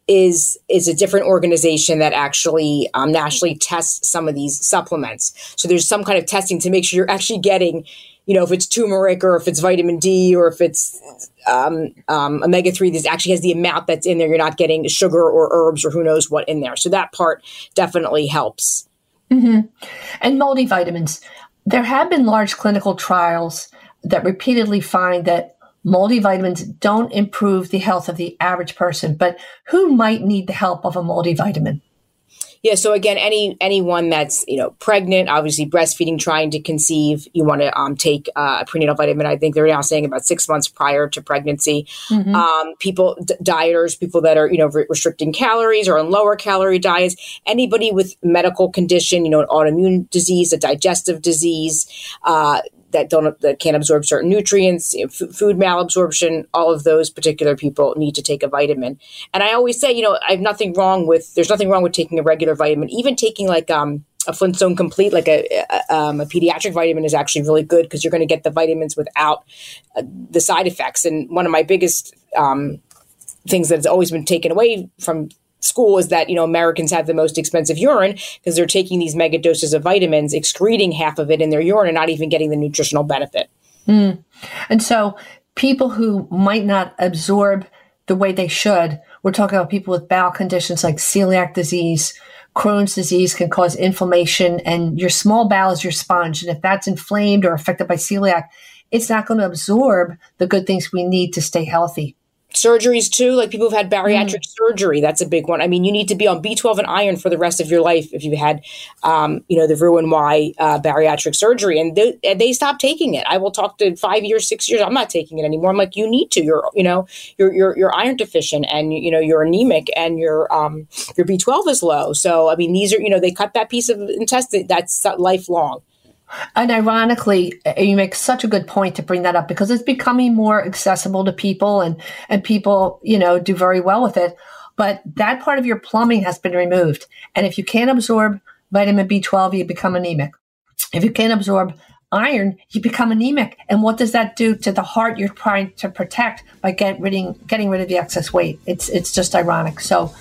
is is a different organization that actually um, nationally tests some of these supplements. So there's some kind of testing to make sure you're actually getting, you know, if it's turmeric or if it's vitamin D or if it's um, um, omega three, this actually has the amount that's in there. You're not getting sugar or herbs or who knows what in there. So that part definitely helps. Mm-hmm. And multivitamins. There have been large clinical trials that repeatedly find that multivitamins don't improve the health of the average person, but who might need the help of a multivitamin? Yeah. So again, any anyone that's, you know, pregnant, obviously breastfeeding, trying to conceive, you want to um, take uh, a prenatal vitamin. I think they're now saying about six months prior to pregnancy. Mm-hmm. Um, people, d- dieters, people that are, you know, re- restricting calories or on lower calorie diets, anybody with medical condition, you know, an autoimmune disease, a digestive disease, uh, that don't that can't absorb certain nutrients, you know, f- food malabsorption, all of those particular people need to take a vitamin. And I always say, you know, I have nothing wrong with, there's nothing wrong with taking a regular vitamin. Even taking like um, a Flintstone Complete, like a, a, um, a pediatric vitamin is actually really good because you're going to get the vitamins without uh, the side effects. And one of my biggest um, things that's always been taken away from school is that, you know, Americans have the most expensive urine because they're taking these mega doses of vitamins, excreting half of it in their urine and not even getting the nutritional benefit. Mm. And so people who might not absorb the way they should, we're talking about people with bowel conditions like celiac disease, Crohn's disease can cause inflammation, and your small bowel is your sponge. And if that's inflamed or affected by celiac, it's not going to absorb the good things we need to stay healthy. Surgeries too, like people who've had bariatric mm. surgery, that's a big one. I mean, you need to be on B twelve and iron for the rest of your life if you've had, um, you know, the Roux-en-Y uh, bariatric surgery, and they, and they stop taking it. I will talk to five years, six years, I'm not taking it anymore. I'm like, you need to. You're, you know, you're you're you're iron deficient, and you know you're anemic, and your um your B twelve is low. So I mean, these are, you know, they cut that piece of intestine that's lifelong. And ironically, you make such a good point to bring that up because it's becoming more accessible to people, and, and people, you know, do very well with it. But that part of your plumbing has been removed. And if you can't absorb vitamin B twelve, you become anemic. If you can't absorb iron, you become anemic. And what does that do to the heart you're trying to protect by get rid, getting rid of the excess weight? It's, it's just ironic. So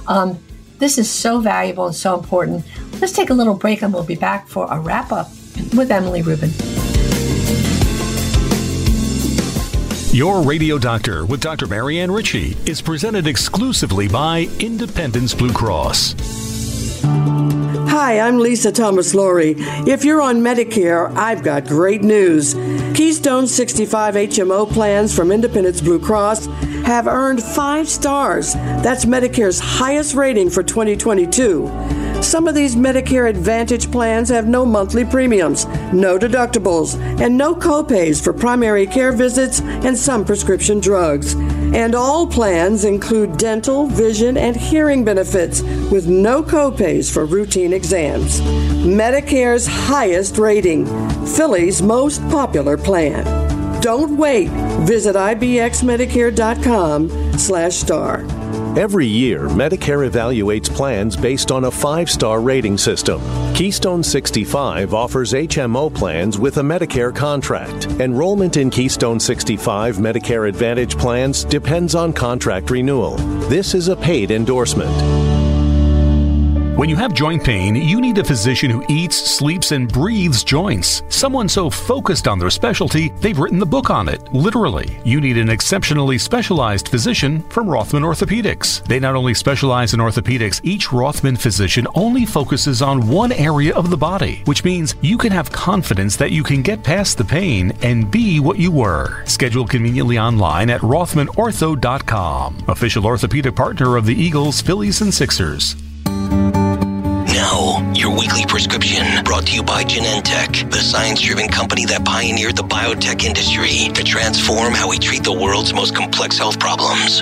Um, this is so valuable and so important. Let's take a little break and we'll be back for a wrap-up with Emily Rubin. Your Radio Doctor with Doctor Marianne Ritchie is presented exclusively by Independence Blue Cross. Hi, I'm Lisa Thomas Laurie. If you're on Medicare, I've got great news. Keystone sixty-five H M O plans from Independence Blue Cross have earned five stars. That's Medicare's highest rating for twenty twenty-two. Some of these Medicare Advantage plans have no monthly premiums, no deductibles, and no copays for primary care visits and some prescription drugs. And all plans include dental, vision, and hearing benefits with no copays for routine exams. Medicare's highest rating, Philly's most popular plan. Don't wait. Visit ibxmedicare.com slash star. Every year, Medicare evaluates plans based on a five-star rating system. Keystone sixty-five offers H M O plans with a Medicare contract. Enrollment in Keystone sixty-five Medicare Advantage plans depends on contract renewal. This is a paid endorsement. When you have joint pain, you need a physician who eats, sleeps, and breathes joints. Someone so focused on their specialty, they've written the book on it, literally. You need an exceptionally specialized physician from Rothman Orthopedics. They not only specialize in orthopedics, each Rothman physician only focuses on one area of the body, which means you can have confidence that you can get past the pain and be what you were. Schedule conveniently online at rothman ortho dot com. Official orthopedic partner of the Eagles, Phillies, and Sixers. Now, your weekly prescription brought to you by Genentech, the science-driven company that pioneered the biotech industry to transform how we treat the world's most complex health problems.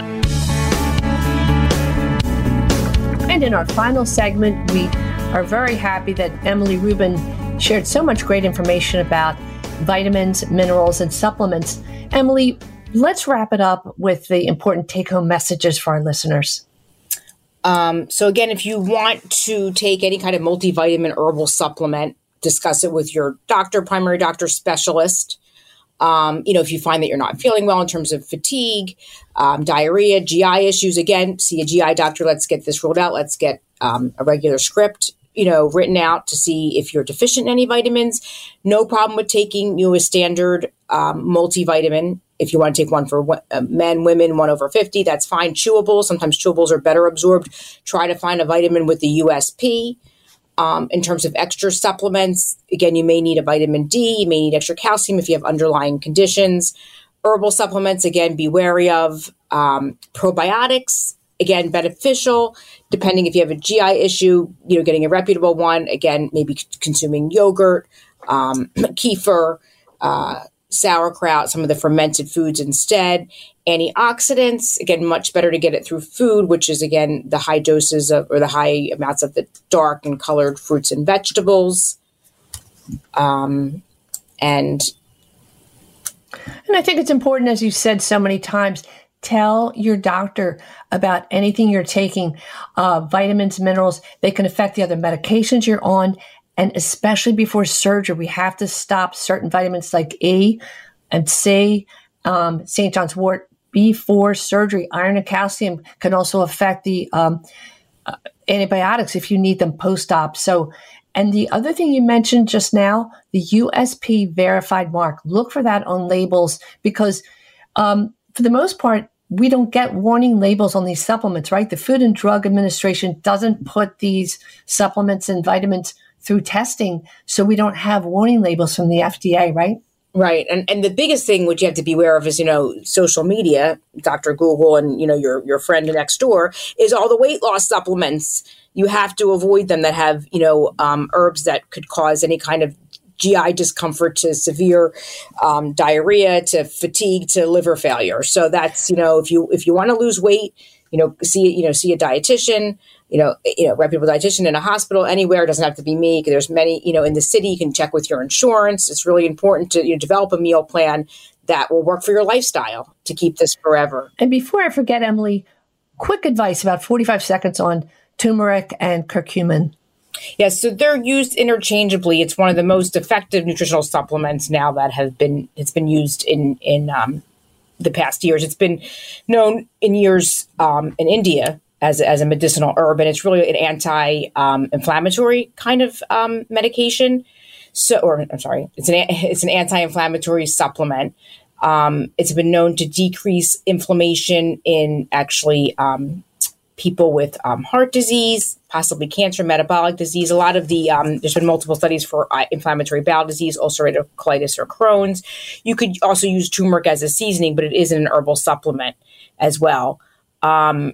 And in our final segment, we are very happy that Emily Rubin shared so much great information about vitamins, minerals, and supplements. Emily, let's wrap it up with the important take-home messages for our listeners. Um, so again, if you want to take any kind of multivitamin herbal supplement, discuss it with your doctor, primary doctor, specialist. Um, you know, if you find that you're not feeling well in terms of fatigue, um, diarrhea, G I issues, again, see a G I doctor. Let's get this ruled out. Let's get um, a regular script, you know, written out to see if you're deficient in any vitamins. No problem with taking, you know, a standard um, multivitamin. If you want to take one for uh, men, women, one over fifty, that's fine. Chewables, sometimes chewables are better absorbed. Try to find a vitamin with the U S P. Um, in terms of extra supplements, again, you may need a vitamin D, you may need extra calcium if you have underlying conditions. Herbal supplements, again, be wary of. Um, probiotics, again, beneficial, depending if you have a G I issue, you know, getting a reputable one, again, maybe c- consuming yogurt, um, kefir, uh, sauerkraut, some of the fermented foods instead. Antioxidants, again, much better to get it through food, which is, again, the high doses of, or the high amounts of the dark and colored fruits and vegetables. Um, and And I think it's important, as you said so many times, tell your doctor about anything you're taking, uh, vitamins, minerals. They can affect the other medications you're on. And especially before surgery, we have to stop certain vitamins like E and C, um, Saint John's wort before surgery. Iron and calcium can also affect the um, uh, antibiotics if you need them post-op. So, and the other thing you mentioned just now, the U S P verified mark. Look for that on labels because um, for the most part, we don't get warning labels on these supplements, right? The Food and Drug Administration doesn't put these supplements and vitamins through testing, so we don't have warning labels from the F D A, right? Right. And and the biggest thing which you have to be aware of is, you know, social media, Doctor Google and, you know, your, your friend next door, is all the weight loss supplements. You have to avoid them that have, you know, um, herbs that could cause any kind of G I discomfort to severe um, diarrhea, to fatigue, to liver failure. So that's, you know, if you if you want to lose weight, you know, see, you know, see a dietitian, you know, you know, reputable dietitian in a hospital, anywhere. It doesn't have to be me. There's many, you know, in the city. You can check with your insurance. It's really important to, you know, develop a meal plan that will work for your lifestyle to keep this forever. And before I forget, Emily, quick advice, about forty-five seconds on turmeric and curcumin. Yes, so they're used interchangeably. It's one of the most effective nutritional supplements now that have been, it's been used in, in um, the past years. It's been known in years um, in India as, as a medicinal herb, and it's really an anti-inflammatory um, kind of um, medication. So, or I'm sorry, it's an it's an anti-inflammatory supplement. Um, it's been known to decrease inflammation in actually um, people with um, heart disease, possibly cancer, metabolic disease. A lot of the um, there's been multiple studies for uh, inflammatory bowel disease, ulcerative colitis, or Crohn's. You could also use turmeric as a seasoning, but it is an herbal supplement as well. Um,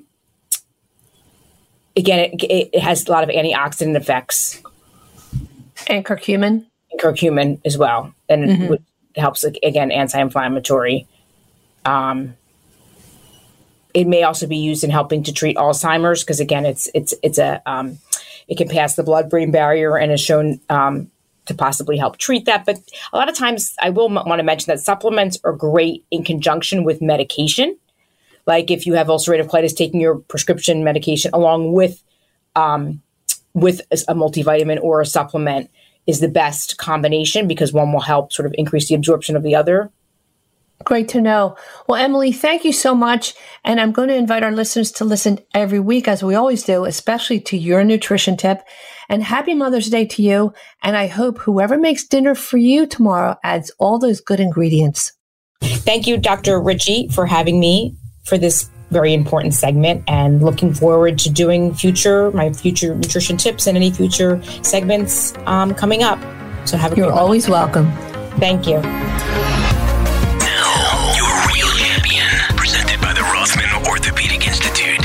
again, it, it has a lot of antioxidant effects. And curcumin. And curcumin as well. And mm-hmm. it, it helps, again, anti-inflammatory. Um, it may also be used in helping to treat Alzheimer's because, again, it's it's it's a um, it can pass the blood-brain barrier and is shown um, to possibly help treat that. But a lot of times, I will m- want to mention that supplements are great in conjunction with medication. Like if you have ulcerative colitis, taking your prescription medication along with um, with a, a multivitamin or a supplement is the best combination because one will help sort of increase the absorption of the other. Great to know. Well, Emily, thank you so much. And I'm going to invite our listeners to listen every week, as we always do, especially to your nutrition tip. And happy Mother's Day to you. And I hope whoever makes dinner for you tomorrow adds all those good ingredients. Thank you, Doctor Ritchie, for having me for this very important segment, and looking forward to doing future, my future nutrition tips and any future segments um, coming up. So have a You're always welcome. Thank you. Now, your real champion, presented by the Rothman Orthopedic Institute.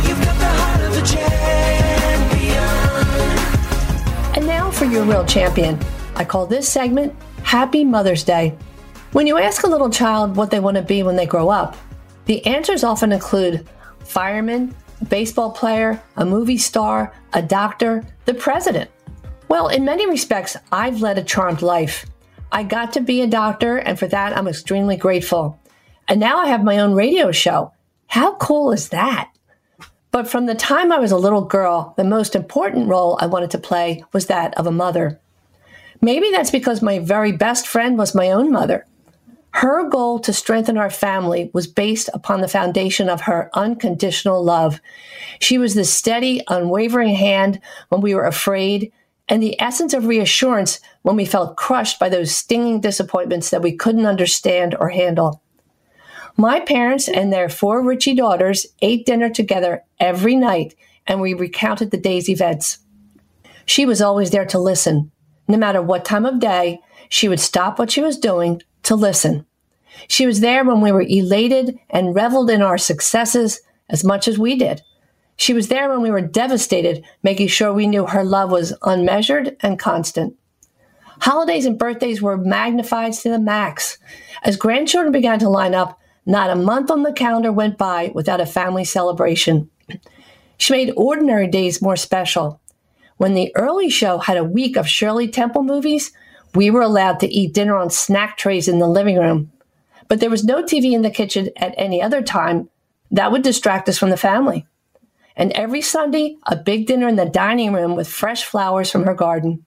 And now for your real champion. I call this segment Happy Mother's Day. When you ask a little child what they want to be when they grow up, the answers often include fireman, baseball player, a movie star, a doctor, the president. Well, in many respects, I've led a charmed life. I got to be a doctor, and for that, I'm extremely grateful. And now I have my own radio show. How cool is that? But from the time I was a little girl, the most important role I wanted to play was that of a mother. Maybe that's because my very best friend was my own mother. Her goal to strengthen our family was based upon the foundation of her unconditional love. She was the steady, unwavering hand when we were afraid, and the essence of reassurance when we felt crushed by those stinging disappointments that we couldn't understand or handle. My parents and their four Ritchie daughters ate dinner together every night, and we recounted the day's events. She was always there to listen. No matter what time of day, she would stop what she was doing to listen. She was there when we were elated and reveled in our successes as much as we did. She was there when we were devastated, making sure we knew her love was unmeasured and constant. Holidays and birthdays were magnified to the max. As grandchildren began to line up, not a month on the calendar went by without a family celebration. She made ordinary days more special. When the early show had a week of Shirley Temple movies, we were allowed to eat dinner on snack trays in the living room. But there was no T V in the kitchen at any other time. That would distract us from the family. And every Sunday, a big dinner in the dining room with fresh flowers from her garden.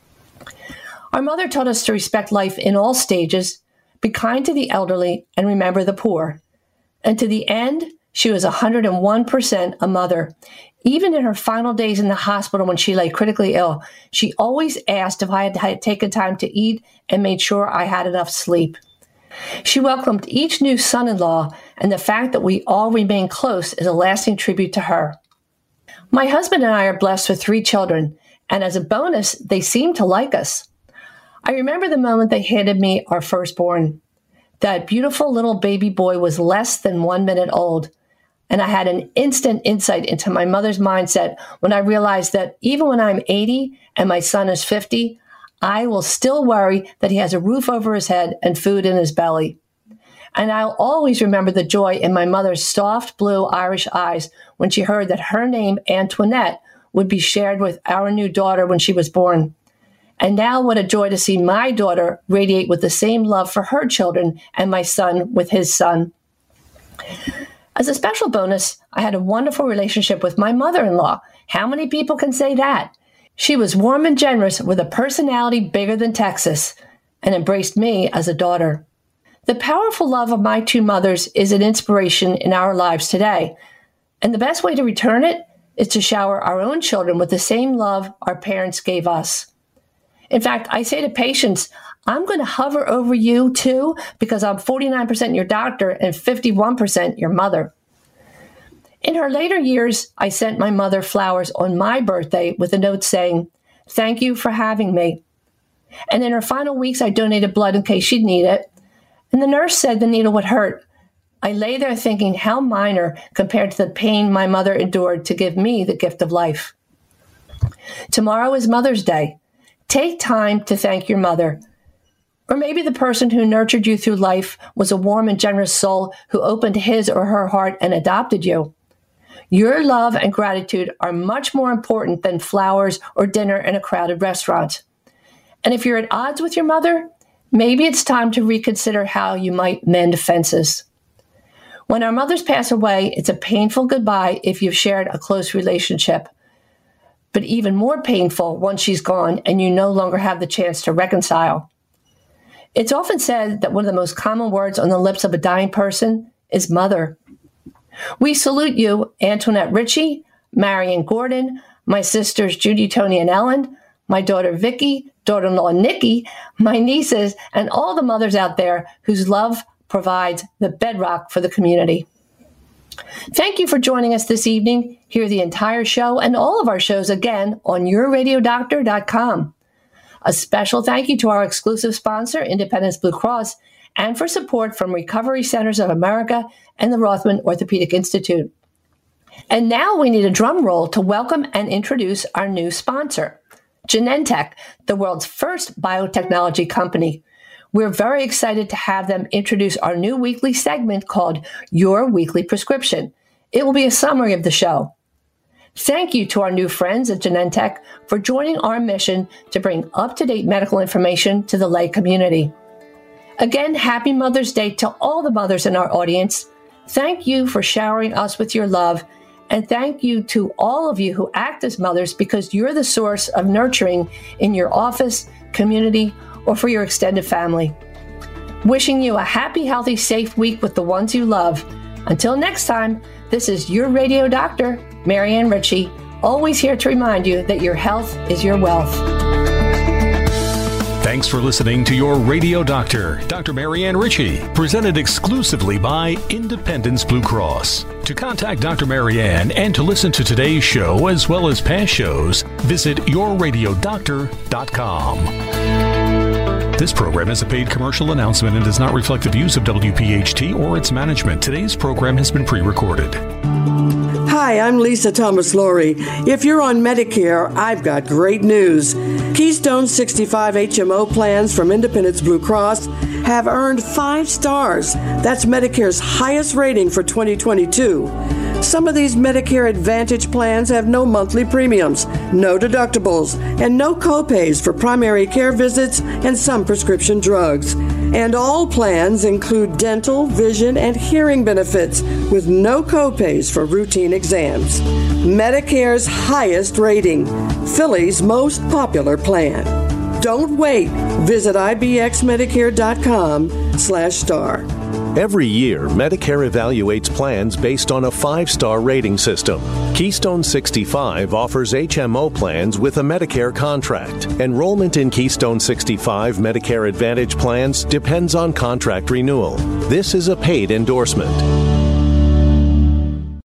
Our mother taught us to respect life in all stages, be kind to the elderly, and remember the poor. And to the end, she was one hundred one percent a mother. Even in her final days in the hospital when she lay critically ill, she always asked if I had, had taken time to eat and made sure I had enough sleep. She welcomed each new son-in-law, and the fact that we all remain close is a lasting tribute to her. My husband and I are blessed with three children, and as a bonus, they seem to like us. I remember the moment they handed me our firstborn. That beautiful little baby boy was less than one minute old, and I had an instant insight into my mother's mindset when I realized that even when I'm eighty and my son is fifty, I will still worry that he has a roof over his head and food in his belly. And I'll always remember the joy in my mother's soft blue Irish eyes when she heard that her name, Antoinette, would be shared with our new daughter when she was born. And now what a joy to see my daughter radiate with the same love for her children and my son with his son. As a special bonus, I had a wonderful relationship with my mother-in-law. How many people can say that? She was warm and generous with a personality bigger than Texas and embraced me as a daughter. The powerful love of my two mothers is an inspiration in our lives today. And the best way to return it is to shower our own children with the same love our parents gave us. In fact, I say to patients, I'm going to hover over you too, because I'm forty-nine percent your doctor and fifty-one percent your mother. In her later years, I sent my mother flowers on my birthday with a note saying, thank you for having me. And in her final weeks, I donated blood in case she'd need it. And the nurse said the needle would hurt. I lay there thinking how minor compared to the pain my mother endured to give me the gift of life. Tomorrow is Mother's Day. Take time to thank your mother. Or maybe the person who nurtured you through life was a warm and generous soul who opened his or her heart and adopted you. Your love and gratitude are much more important than flowers or dinner in a crowded restaurant. And if you're at odds with your mother, maybe it's time to reconsider how you might mend fences. When our mothers pass away, it's a painful goodbye if you've shared a close relationship. But even more painful once she's gone and you no longer have the chance to reconcile. It's often said that one of the most common words on the lips of a dying person is mother. We salute you, Antoinette Ritchie, Marion Gordon, my sisters Judy, Tony, and Ellen, my daughter Vicky, daughter-in-law Nikki, my nieces, and all the mothers out there whose love provides the bedrock for the community. Thank you for joining us this evening. Hear the entire show and all of our shows again on your radio doctor dot com. A special thank you to our exclusive sponsor, Independence Blue Cross, and for support from Recovery Centers of America and the Rothman Orthopedic Institute. And now we need a drum roll to welcome and introduce our new sponsor, Genentech, the world's first biotechnology company. We're very excited to have them introduce our new weekly segment called Your Weekly Prescription. It will be a summary of the show. Thank you to our new friends at Genentech for joining our mission to bring up-to-date medical information to the lay community. Again, happy Mother's Day to all the mothers in our audience. Thank you for showering us with your love, and thank you to all of you who act as mothers because you're the source of nurturing in your office, community, or for your extended family. Wishing you a happy, healthy, safe week with the ones you love. Until next time, this is your radio doctor, Marianne Ritchie, always here to remind you that your health is your wealth. Thanks for listening to Your Radio Doctor, Doctor Marianne Ritchie, presented exclusively by Independence Blue Cross. To contact Doctor Marianne and to listen to today's show as well as past shows, visit your radio doctor dot com. This program is a paid commercial announcement and does not reflect the views of W P H T or its management. Today's program has been pre-recorded. Hi, I'm Lisa Thomas Laurie. If you're on Medicare, I've got great news. Keystone sixty-five H M O plans from Independence Blue Cross have earned five stars. That's Medicare's highest rating for twenty twenty-two. Some of these Medicare Advantage plans have no monthly premiums, no deductibles, and no copays for primary care visits and some prescription drugs. And all plans include dental, vision, and hearing benefits with no copays for routine exams. Medicare's highest rating, Philly's most popular plan. Don't wait. Visit I B X medicare dot com slash star. Every year, Medicare evaluates plans based on a five-star rating system. Keystone sixty-five offers H M O plans with a Medicare contract. Enrollment in Keystone sixty-five Medicare Advantage plans depends on contract renewal. This is a paid endorsement.